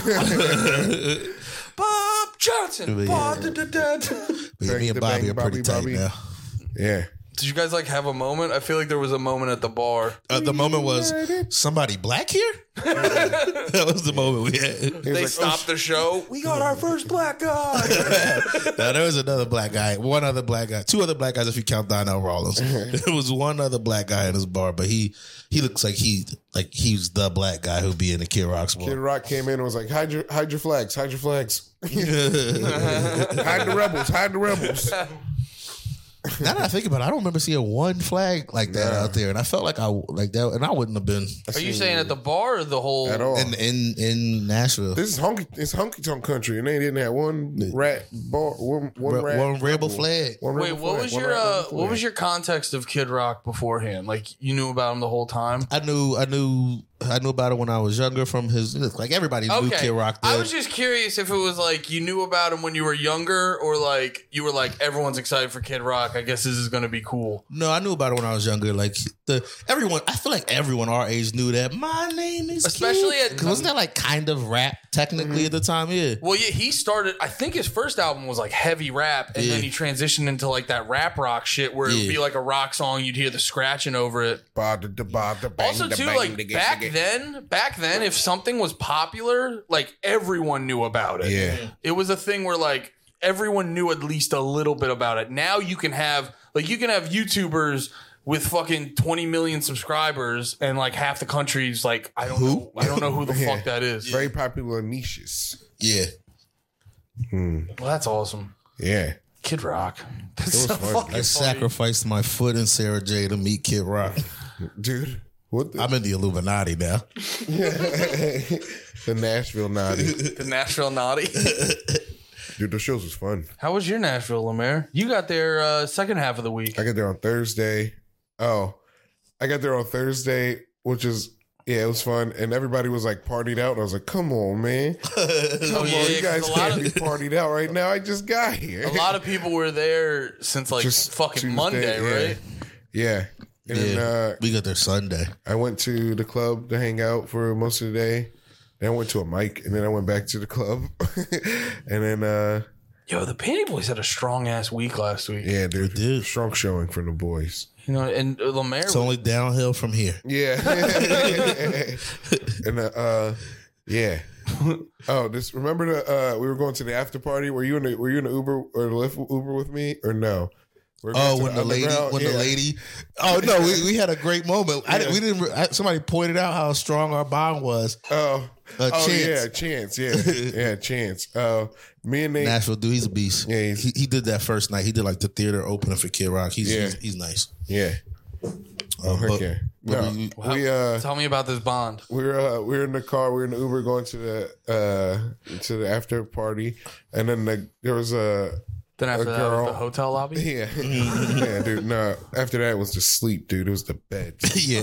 Bob Johnson. Yeah. Bob, da, da, da, da. yeah, me and the Bobby bang, are pretty Bobby, tight Bobby. now. Yeah. Did you guys like have a moment? I feel like there was a moment at the bar. Uh, the moment was somebody black here. That was the moment we had. He was They like, oh, stopped the show. We got our first black guy. Now, there was another black guy, one other black guy, two other black guys if you count Donnell Rollins. There was one other black guy in his bar, but he he looks like he like he's the black guy who'd be in the Kid Rock's bar. Kid Rock came in and was like, "Hide your, hide your flags, hide your flags, hide the rebels, hide the rebels." Now that I think about it, I don't remember seeing one flag like that Nah. out there, and I felt like I like that, and I wouldn't have been Are you saying at the bar or the whole? At all? in in in Nashville. This is honky. It's honky tonk country, and they didn't have one rat bar, one one One, rat, one rebel flag. one Wait, rebel what flag, was one your rat, uh, one what was flag. your context of Kid Rock beforehand? Like you knew about him the whole time. I knew I knew I knew about it when I was younger from his, like everybody knew Okay. Kid Rock did. I was just curious if it was like you knew about him when you were younger or like you were like, everyone's excited for Kid Rock. I guess this is going to be cool. No, I knew about it when I was younger. Like the everyone, I feel like everyone our age knew that my name is Especially Kid. at- 'Cause wasn't that like kind of rap technically at the time? Yeah. Well, yeah, he started, I think his first album was like heavy rap and Yeah. then he transitioned into like that rap rock shit where it would Yeah. be like a rock song. You'd hear the scratching over it. Also, too, like back then, back then, if something was popular, like everyone knew about it. Yeah. It was a thing where like everyone knew at least a little bit about it. Now you can have like you can have YouTubers with fucking twenty million subscribers and like half the country's like I don't Who? know I don't know who the Yeah. fuck that is. Very popular niches. Yeah. Well, that's awesome. Yeah. Kid Rock. That's was so fun. fucking I funny. sacrificed my foot and Sarah J to meet Kid Rock. Dude. What the, I'm in the Illuminati now. the Nashville naughty. The Nashville Naughty. Dude, the shows was fun. How was your Nashville, Lemaire? You got there uh, second half of the week. I got there on Thursday. Oh, I got there on Thursday, which is, yeah, it was fun. And everybody was like partied out. And I was like, come on, man. Come Oh, on, yeah, you guys 'cause a lot can't of- be partied out right now. I just got here. A lot of people were there since like Just fucking Tuesday, Monday, yeah. right? Yeah. And Yeah. then, uh, We got there Sunday. I went to the club to hang out for most of the day. Then I went to a mic, and then I went back to the club. and then, uh, Yo, the Panty Boys had a strong ass week last week. yeah, dude, did. strong showing from the boys. You know, and uh, Lemaire. It's only downhill from here. Yeah. and, uh, uh, yeah. Oh, this, remember the, uh, we were going to the after party. Were you in the, were you in the Uber or the Lyft Uber with me or no? We were going Oh, to when the lady, underground. when Yeah. the lady. Oh no, we, we had a great moment. I, didn't- we didn't. re- I, somebody pointed out how strong our bond was. Oh, Uh, oh Chance. yeah, Chance. Yeah, yeah, Chance. Uh, me and Nate. Nashville dude, he's a beast. Yeah, he's- he, he did that first night. He did like the theater opening for Kid Rock. He's Yeah. he's, he's nice. Yeah. Oh, Uh, but- okay. but No, we- we uh, Tell me about this bond. we were uh, we were in the car. We were in the Uber going to the uh to the after party, and then the, there was a Then after A that, girl. was the hotel lobby. yeah yeah dude. No, after that was just sleep, dude. It was the bed. yeah,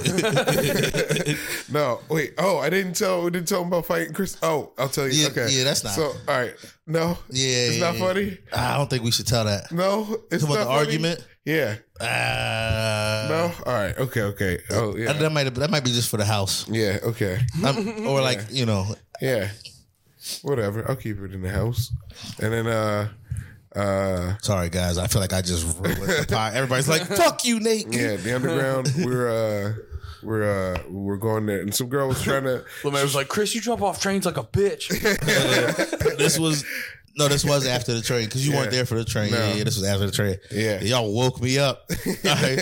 No, wait. Oh, I didn't tell. We didn't tell him about fighting Chris. Oh, I'll tell you. Yeah, okay. yeah, that's not- So, all right. No. yeah. It's yeah, not yeah. funny. I don't think we should tell that. No. It's Talking not about the funny? argument. Yeah. Uh, No. All right. Okay. Okay. Oh yeah. That might that might be just for the house, Yeah. Okay. I'm- or like you know. Yeah. Whatever. I'll keep it in the house. And then uh uh Sorry guys, I feel like I just ruined the pie. Everybody's like, "Fuck you, Nate." yeah, the underground, we're uh we're uh we're going there and some girl was trying to Lemaire was like, "Chris, you jump off trains like a bitch." This was no, this was after the train because you Yeah. weren't there for the train. No. Yeah, yeah, this was after the train. Yeah. y'all woke me up. All right.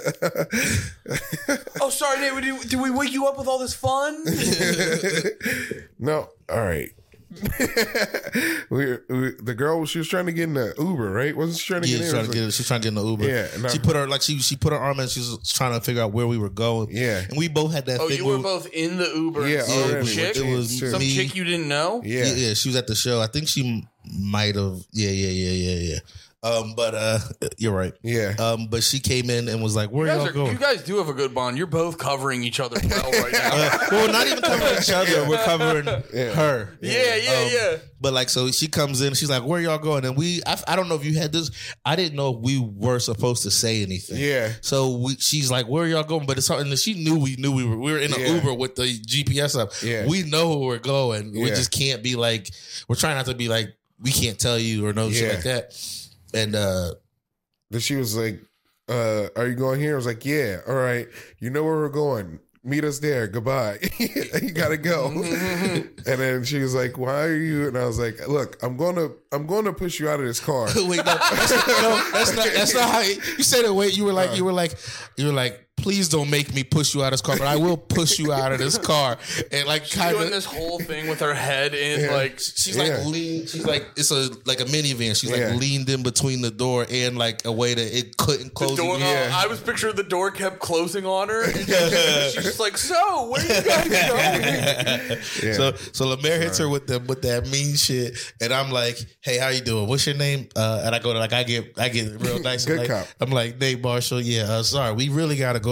Oh, sorry, Nate. Did, did we wake you up with all this fun? No, all right. we, we the girl she was trying to get in the Uber, right? Wasn't she trying to Yeah, get in? she's trying It to was get. She's trying to get in the Uber. Yeah, and I- she put her like she she put her arm in. She was trying to figure out where we were going. Yeah. and we both had that. Oh, thing you were were- both in the Uber. Yeah, and some already. chick. It was Too. Some me. chick you didn't know. Yeah. Yeah. yeah, she was at the show. I think she might have. Yeah, yeah, yeah, yeah, yeah. Um, but uh, you're right. Yeah. Um, but she came in and was like, "Where You guys, y'all are, going?" you guys do have a good bond. You're both covering each other well right now. Uh, well, not even covering each other. We're covering her. Yeah, yeah, Um, yeah. But like, so she comes in. She's like, "Where y'all going?" And we, I, I don't know if you had this. I didn't know if we were supposed to say anything. Yeah. So we, she's like, "Where y'all going?" But it's something that she knew we knew we were. We were in an Yeah. Uber with the G P S up. Yeah. We know where we're going. We Yeah. just can't be like. We're trying not to be like. We can't tell you or no shit Yeah. like that. And uh Then she was like, uh, are you going here? I was like, yeah, all right. You know where we're going. Meet us there. Goodbye. You gotta go. And then she was like, why are you? And I was like, look, I'm gonna I'm gonna push you out of this car. wait, no, that's, no, that's not. That's not how you, you said it. Wait, you were like, you were like, you were like, please don't make me push you out of this car, but I will push you out of this car. And like, She's kind doing of, this whole thing with her head in, like she's Yeah. like lean. She's like, it's a like a minivan. She's like Yeah. leaned in between the door and like a way that it couldn't close. the door. again. I was picturing the door kept closing on her. And she's just like, so where you guys going? Yeah. So so Lemaire hits her with the with that mean shit, and I'm like, "Hey, how you doing? What's your name?" Uh, and I go to like I get I get real nice. Good like, cop. I'm like Nate Marshall. Yeah, uh, sorry, we really got to go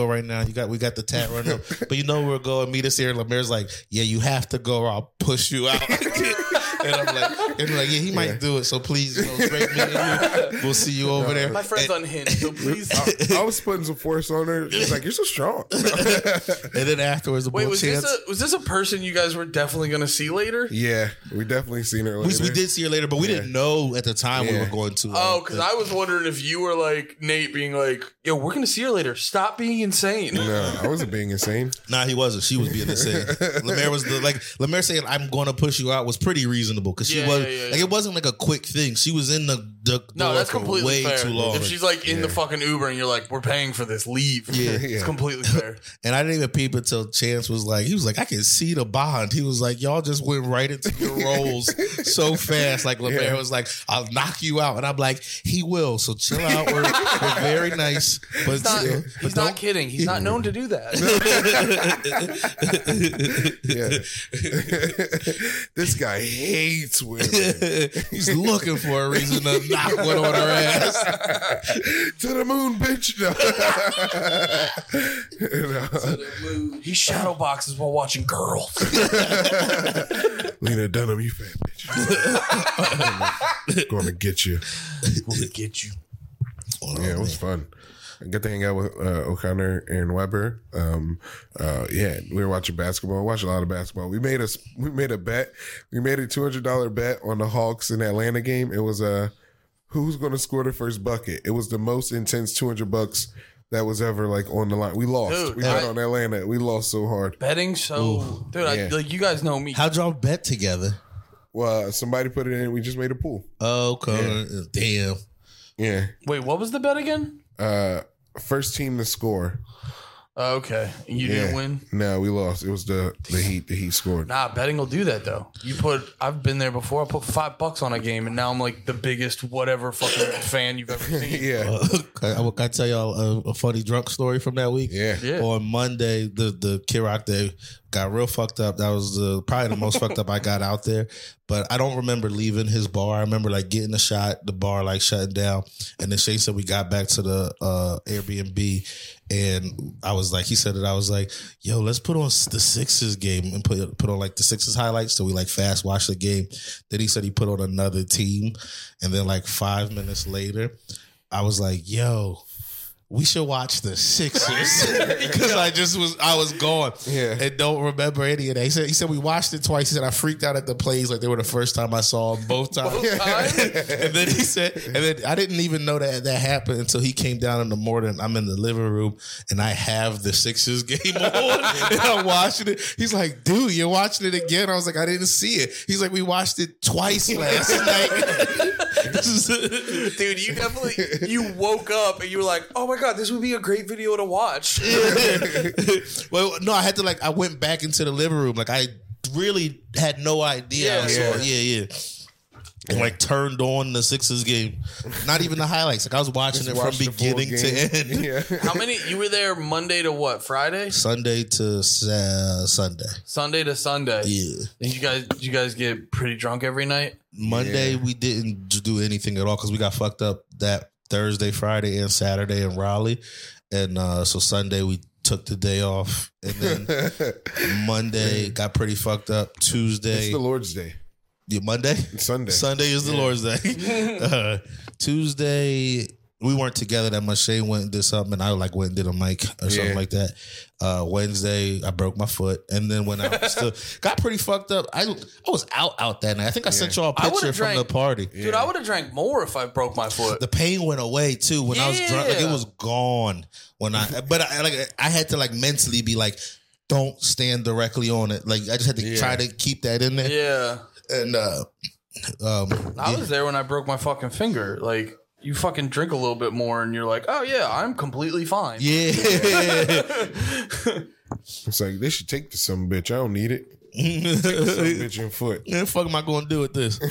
basketball right now. You got we got the tat running up, but you know we're going. Meet us here. Lemaire's like, yeah, you have to go, or I'll push you out. And I'm like, and like, yeah, he might yeah. do it. So please, you know, straight meeting you. We'll see you over there. My friend's and, unhinged, so please. I, I was putting some force on her. She's like, you're so strong. And then afterwards, the wait, was chance. this a was this a person you guys were definitely going to see later? Yeah, we definitely seen her later. We, we did see her later, but we yeah. didn't know at the time yeah. we were going to. Oh, because I was wondering if you were like Nate, being like, "Yo, we're going to see her later. Stop being insane." No, I wasn't being insane. Nah, he wasn't. She was being insane. Lemaire was the like Lemaire saying, "I'm going to push you out" was pretty reasonable because she yeah, was. Yeah, yeah, like yeah. it wasn't like a quick thing. She was in the, the no, that's completely way fair. too long. If she's like in yeah. the fucking Uber and you're like, we're paying for this, leave. Yeah, it's yeah. completely fair. And I didn't even peep until Chance was like, he was like, I can see the bond. He was like, y'all just went right into your roles so fast. Like Lemaire yeah. was like, I'll knock you out, and I'm like, he will. So chill out. We're, we're very nice, but he's not, yeah, he's but not kidding. He's not known to do that. Yeah. This guy hates women. He's looking for a reason to knock one on her ass. To the moon, bitch. No. You know. To the moon. He shadow boxes while watching Girls. Lena Dunham, you fat bitch. Gonna get you. Gonna get you. Oh, yeah, it was fun. I got to hang out with uh, O'Connor and Weber. Um, uh, yeah, we were watching basketball. We watched a lot of basketball. We made a we made a bet. We made a two hundred dollar bet on the Hawks in Atlanta game. It was a uh, who's going to score the first bucket. It was the most intense two hundred bucks that was ever like on the line. We lost. Dude, we bet on Atlanta. We lost so hard. Betting so, Ooh, dude. Yeah. I, like you guys know me. How'd y'all bet together? Well, uh, somebody put it in. We just made a pool. Oh, okay. Yeah. Damn. Yeah. Wait, what was the bet again? Uh. First team to score. Oh, okay. You yeah. didn't win? No, we lost. It was the the Heat. The Heat scored. Nah, betting will do that though. You put. I've been there before. I put five bucks on a game, and now I'm like the biggest whatever fucking fan you've ever seen. Yeah. Uh, I, I tell y'all a, a funny drunk story from that week. Yeah. yeah. On Monday, the the Kid Rock Day got real fucked up. That was the, probably the most fucked up I got out there. But I don't remember leaving his bar. I remember like getting a shot, the bar like shutting down, and then Shane said we got back to the uh, Airbnb. And I was like, he said it. I was like, yo, let's put on the Sixers game and put put on like the Sixers highlights. So we like fast watch the game. Then he said he put on another team. And then like five minutes later, I was like, yo, we should watch the Sixers because I just was I was gone yeah. and don't remember any of that. He said he said we watched it twice. He said I freaked out at the plays like they were the first time I saw them both times. Both times? And then he said, and then I didn't even know that that happened until he came down in the morning. I'm in the living room and I have the Sixers game on and I'm watching it. He's like, dude, you're watching it again? I was like, I didn't see it. He's like, we watched it twice last night. Dude, you definitely you woke up and you were like, oh my god, this would be a great video to watch. Well, no, I had to like I went back into the living room. Like I really had no idea. Yeah, I saw yeah. it. yeah, yeah. And like turned on the Sixers game. Not even the highlights. Like I was watching Just it from beginning to end. Yeah. How many you were there Monday to what? Friday? Sunday to uh, Sunday. Sunday to Sunday. Yeah. And you guys did you guys get pretty drunk every night? Monday Yeah. we didn't do anything at all because we got fucked up that Thursday, Friday, and Saturday in Raleigh. And uh, so Sunday we took the day off. And then Monday got pretty fucked up. Tuesday. It's the Lord's Day. Yeah, Monday? Sunday. Sunday is the Yeah. Lord's Day. uh, Tuesday, we weren't together that much. Shane went and did something, and I like went and did a mic or something Yeah. like that. Uh, Wednesday, I broke my foot, and then when I still got pretty fucked up, I I was out out that night. I think I sent y'all a I would've picture from drank- the party. Dude, I would have drank more if I broke my foot. The pain went away too when I was drunk. Like it Yeah. was gone when I. But I like I had to like mentally be like, don't stand directly on it. Like I just had to Yeah. try to keep that in there. Yeah. And uh, um, I yeah. was there when I broke my fucking finger. Like, you fucking drink a little bit more and you're like, oh yeah, I'm completely fine. Yeah. It's like they should take this some bitch. I don't need it. Take this some bitch in foot. Yeah, the fuck am I going to do with this?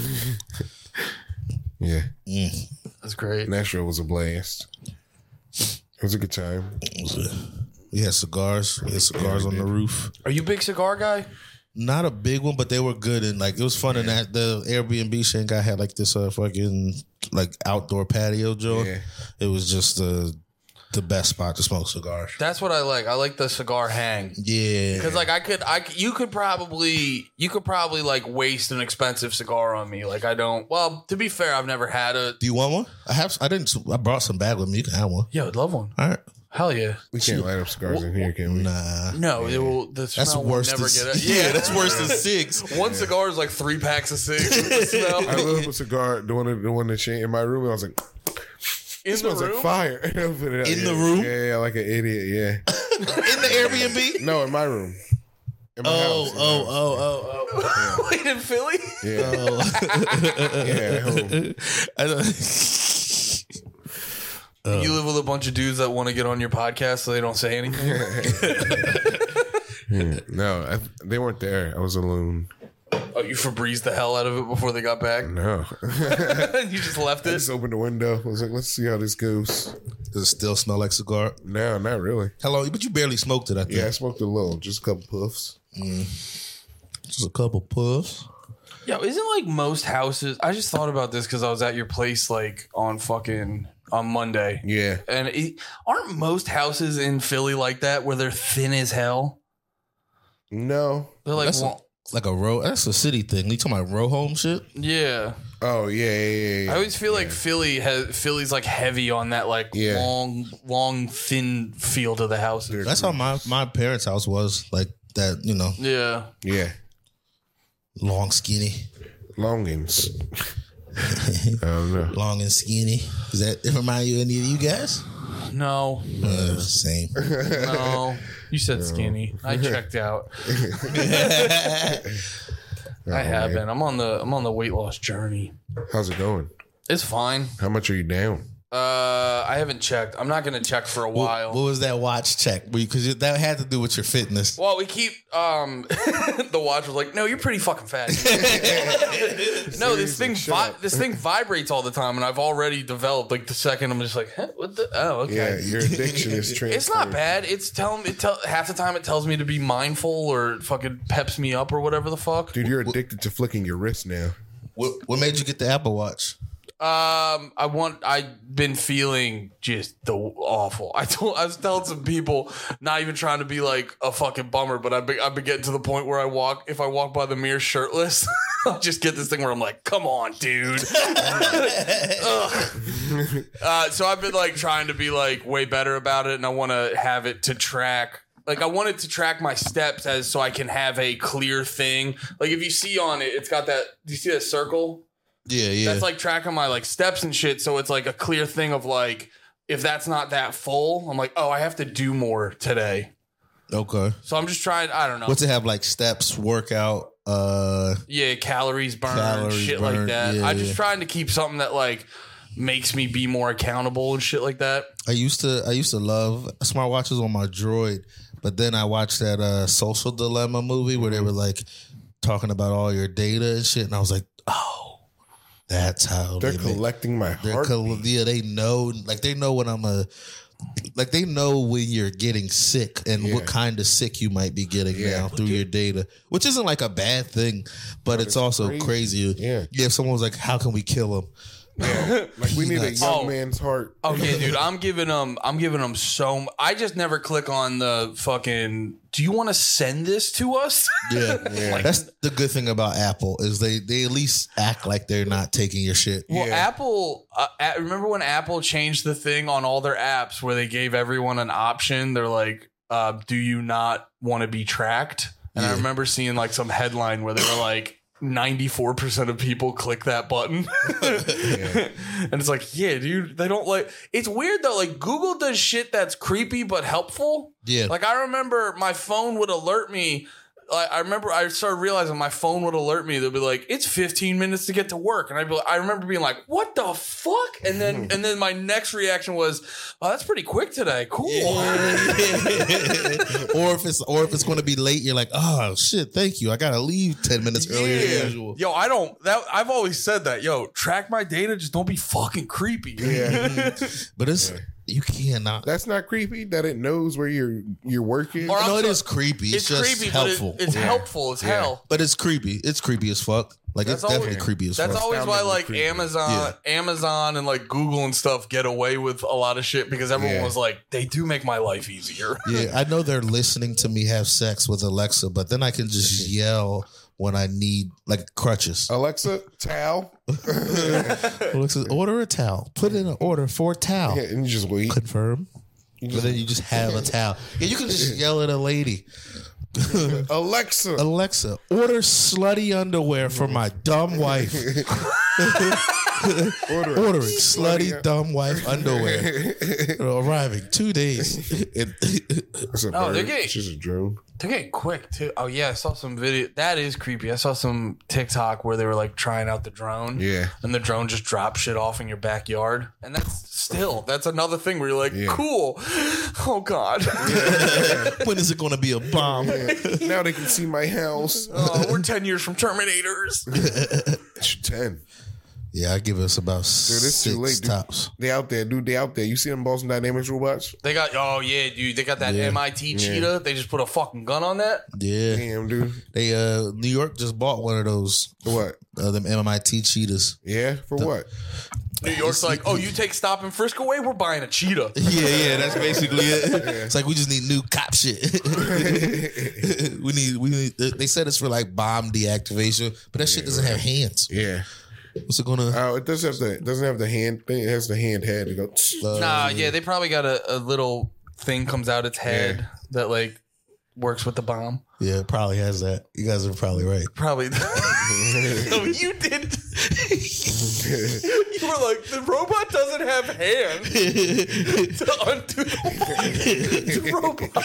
Yeah. Mm. That's great. Nashville was a blast. It was a good time. We had cigars. We had cigars on the roof. Are you a big cigar guy? Not a big one, but they were good. And like, it was fun. And that the Airbnb Shane guy had like this uh, fucking like outdoor patio joint. Yeah. It was just uh, the best spot to smoke cigars. That's what I like. I like the cigar hang. Yeah, because like I could, I c- you could probably, you could probably like waste an expensive cigar on me. Like I don't. Well, to be fair, I've never had a. Do you want one? I have. I didn't. I brought some back with me. You can have one. Yeah, I'd love one. All right. Hell yeah. We can't light up cigars in here, can we? Nah. No, it will. The smell That's will worse never than get it. yeah. That's worse than six. One cigar is like three packs of six. With the smell. I lit up a cigar, the one, the one that she in my room, and I was like, In it the smells room? like fire. In In the room? Yeah, yeah, like an idiot, yeah. In the Airbnb? No, in my room. In my Oh, house, oh, oh, oh, oh. Wait, in Philly? Yeah. oh. Yeah, at home. I don't. You live with a bunch of dudes that want to get on your podcast so they don't say anything? Yeah. No, I, they weren't there. I was alone. Oh, you Febreze the hell out of it before they got back? No. You just left I it? just opened the window. I was like, let's see how this goes. Does it still smell like cigar? No, not really. How long? But you barely smoked it, I think. Yeah, I smoked a little, just a couple puffs. Just a couple puffs. Yo, isn't like most houses... I just thought about this because I was at your place like on fucking... on Monday. Yeah. And it, aren't most houses in Philly like that where they're thin as hell? No. They're like... That's a, well, like a row. That's a city thing. You talking about row home shit? yeah. Oh, yeah, yeah, yeah. yeah. I always feel like Philly has Philly's like heavy on that like Yeah. long, long, thin feel to the houses. That's how my, my parents' house was. Like that, you know, Yeah. Yeah. long, skinny. Longings. I don't know. Long and skinny. Does that remind you of any of you guys? No. Uh, same. No. You said skinny. I checked out. I have man. been. I'm on the I'm on the weight loss journey. How's it going? It's fine. How much are you down? Uh, I haven't checked. I'm not going to check for a What, while. what was that watch check? Because that had to do with your fitness. Well, we keep um the watch was like, no, you're pretty fucking fat. No, this thing shut vi- up. this thing vibrates all the time, and I've already developed like the second I'm just like, huh, what the? Oh, okay. Yeah, your addiction is transferred. It's not bad. It's telling it tell half the time it tells me to be mindful or fucking peps me up or whatever the fuck. Dude, you're addicted to flicking your wrist now. What, what made you get the Apple Watch? Um, I want. I've been feeling just the awful. I told. I was telling some people, not even trying to be like a fucking bummer, but I've been, I've been getting to the point where I walk. If I walk by the mirror shirtless, I'll just get this thing where I'm like, "Come on, dude." Ugh. uh, so I've been like trying to be like way better about it, and I want to have it to track. Like I wanted to track my steps as so I can have a clear thing. Like if you see on it, it's got that. Do you see that circle? Yeah, yeah. That's like tracking my like steps and shit. So it's like a clear thing of like, if that's not that full, I'm like, oh, I have to do more today. Okay. So I'm just trying. I don't know. What's it have like steps, workout, uh Yeah, calories burned, Calories shit like burned, that. yeah, I'm just yeah. trying to keep something that like makes me be more accountable and shit like that. I used to I used to love smartwatches on my Droid, but then I watched that uh Social Dilemma movie where they were like talking about all your data and shit, and I was like, oh, that's how They're they make- collecting my They're heart. col- yeah, they know, like they know when I'm a, like they know when you're getting sick and Yeah. what kind of sick you might be getting Yeah. now through your data, which isn't like a bad thing, but it's, it's also crazy. crazy. Yeah. yeah. If someone was like, "How can we kill him?" Yeah. Like we need a Nuts. young Oh. man's heart. Oh yeah, dude. I'm giving them. I'm giving them so. m- I just never click on the fucking. Do you want to send this to us? Yeah, Yeah. that's the good thing about Apple is they they at least act like they're not taking your shit. Well, Yeah. Apple. Uh, a- remember when Apple changed the thing on all their apps where they gave everyone an option? They're like, uh, "Do you not want to be tracked?" And I Yeah. remember seeing like some headline where they were like, ninety-four percent of people click that button. And it's like, yeah, dude, they don't like. It's weird though. Like Google does shit that's creepy but helpful. Yeah, Like I remember my phone would alert me. Like, I remember I started realizing my phone would alert me. They'll be like, "It's fifteen minutes to get to work," and I'd be like, I remember being like, "What the fuck?" And then and then my next reaction was, "Oh, that's pretty quick today. Cool." or if it's or if it's going to be late, you're like, "Oh shit, thank you. I gotta leave ten minutes earlier Yeah. than usual." Yo, I don't. That I've always said that. Yo, track my data. Just don't be fucking creepy. Yeah. But it's you cannot. That's not creepy that it knows where your your work is. Or I'm No, it so- is creepy. It's, It's just creepy, helpful. but it, it's Yeah. helpful as Yeah. hell. But it's creepy. It's creepy as fuck. Like That's it's definitely always- creepy as That's fuck. always why Astoundingly like creepy. Amazon, Amazon, and like Google and stuff get away with a lot of shit because everyone Yeah. was like, they do make my life easier. Yeah, I know they're listening to me have sex with Alexa, but then I can just yell when I need like crutches. Alexa, towel. Alexa, order a towel. Put in an order for a towel. Yeah, and you just wait. Confirm. But then you just have a towel. Yeah, you can just yell at a lady. Alexa. Alexa, order slutty underwear for my dumb wife. Order it. Ordering slutty dumb wife underwear. Arriving two days. In- It's a Oh, bird. they're gay. It's just a drone. They're getting quick too. Oh yeah, I saw some video. That is creepy. I saw some TikTok where they were like trying out the drone. Yeah. And the drone just drops shit off in your backyard. And that's still, that's another thing where you're like, Yeah. cool. Oh God. when is it going to be a bomb? Now they can see my house. Oh, we're ten years from Terminators. ten. Yeah, I give us about it's six too late, dude. tops. They out there, dude. They out there. You see them Boston Dynamics robots? They got, oh yeah, dude. They got that Yeah. M I T cheetah. They just put a fucking gun on that. Yeah, Damn, dude. they uh, New York just bought one of those. What? Uh, them M I T cheetahs. Yeah, for what? New York's like, oh, you take Stop and Frisk away? We're buying a cheetah. Yeah, yeah, that's basically it. It's like we just need new cop shit. we need, we need. They said it's for like bomb deactivation, but that shit doesn't have hands. Yeah. What's it gonna? Oh, it doesn't have the it doesn't have the hand thing. It has the hand head. It goes. Uh, Nah, yeah, they probably got a, a little thing comes out its head that like works with the bomb. Yeah, it probably has that. You guys are probably right. Probably. No, you did. You were like, the robot doesn't have hands to undo the robot.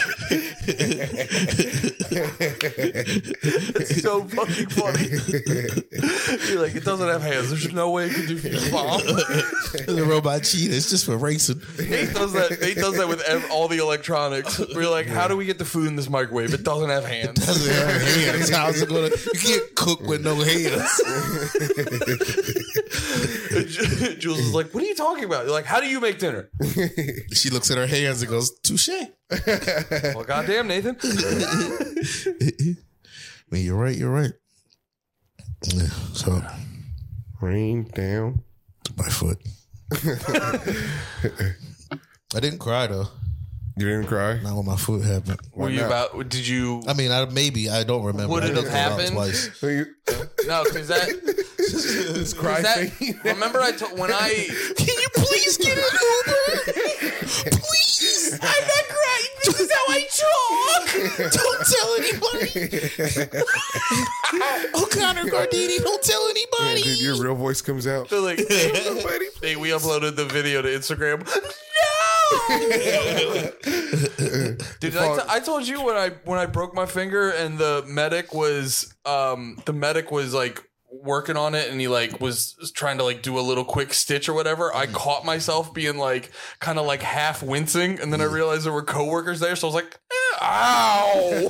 It's so fucking funny. You're like, it doesn't have hands. There's no way it can do the bomb. The robot cheetah. It's just for racing. Nate does that. Nate does that with ev- all the electronics. We're like, how do we get the food in this microwave? It doesn't have hands. Doesn't have hands. How's it gonna? You can't cook with no hands. Jules is like, what are you talking about? You're like, how do you make dinner? She looks at her hands and goes, "Touche." Well, goddamn, Nathan. I mean, you're right. You're right. Yeah, so Rain down. my foot. I didn't cry though. You didn't cry? Not when my foot happened. Were you not? about? Did you? I mean, I maybe I don't remember. Would I it did have go out happened? twice? So you, No, because that. this cry that thing. remember, I told when I. Can you please get an Uber? Please, I'm not crying. This is how I talk. Don't tell anybody. O'Connor Gardini, don't tell Yeah, anybody. dude, your real voice comes out. They're like, Nobody. hey, we uploaded the video to Instagram. Dude, I, t- I told you when I when I broke my finger and the medic was um the medic was like working on it and he like was trying to like do a little quick stitch or whatever. I caught myself being like kind of like half wincing and then I realized there were coworkers there, so I was like, eh, ow,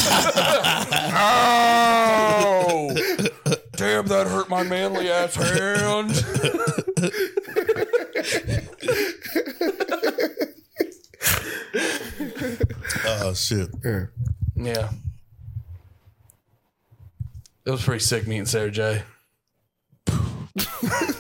ow, damn, that hurt my manly ass hand. Oh shit! Yeah. Yeah. It was pretty sick meeting Sarah J.